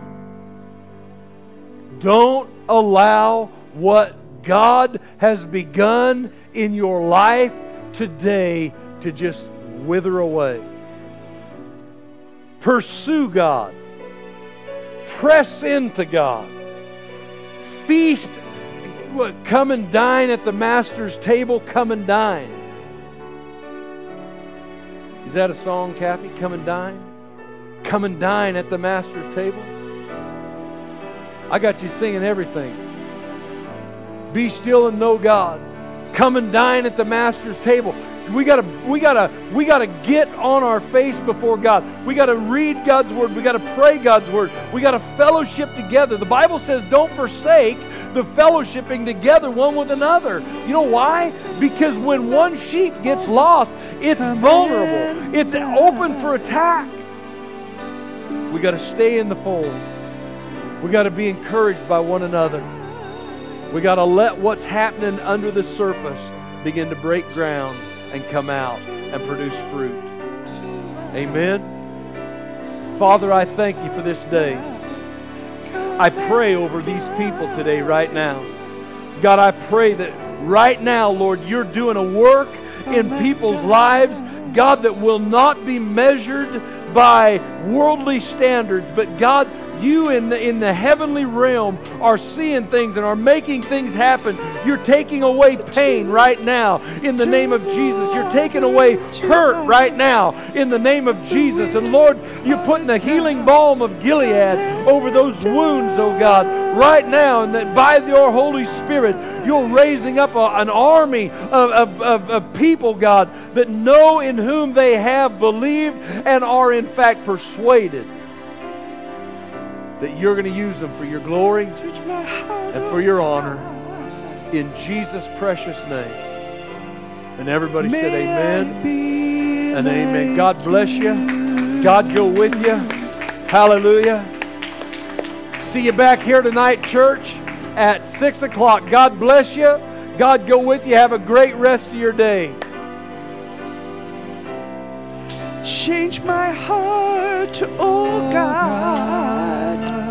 Don't allow what God has begun in your life today to just wither away. Pursue God. Press into God. Feast. What, come and dine at the Master's table. Come and dine. Is that a song, Kathy? Come and dine? Come and dine at the Master's table? I got you singing everything. Be still and know God. Come and dine at the Master's table. We gotta, we gotta, we gotta get on our face before God. We gotta read God's Word. We gotta pray God's Word. We gotta fellowship together. The Bible says, "Don't forsake the fellowshipping together one with another." You know why? Because when one sheep gets lost, it's vulnerable. It's open for attack. We gotta stay in the fold. We gotta be encouraged by one another. We got to let what's happening under the surface begin to break ground and come out and produce fruit. Amen. Father, I thank you for this day. I pray over these people today right now. God, I pray that right now, Lord, you're doing a work in people's lives, God, that will not be measured by worldly standards, but God, you in the, in the heavenly realm are seeing things and are making things happen. You're taking away pain right now in the name of Jesus. You're taking away hurt right now in the name of Jesus. And Lord, you're putting the healing balm of Gilead over those wounds, oh God, right now. And that by your Holy Spirit, you're raising up a, an army of, of, of, of people, God, that know in whom they have believed and are in fact persuaded that you're going to use them for your glory and for your honor. In Jesus' precious name. And everybody said amen and amen. God bless you. God go with you. Hallelujah. See you back here tonight, church, at six o'clock. God bless you. God go with you. Have a great rest of your day. Change my heart, oh God.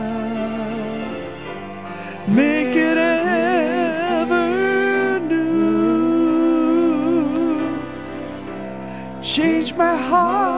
Make it ever new. Change my heart.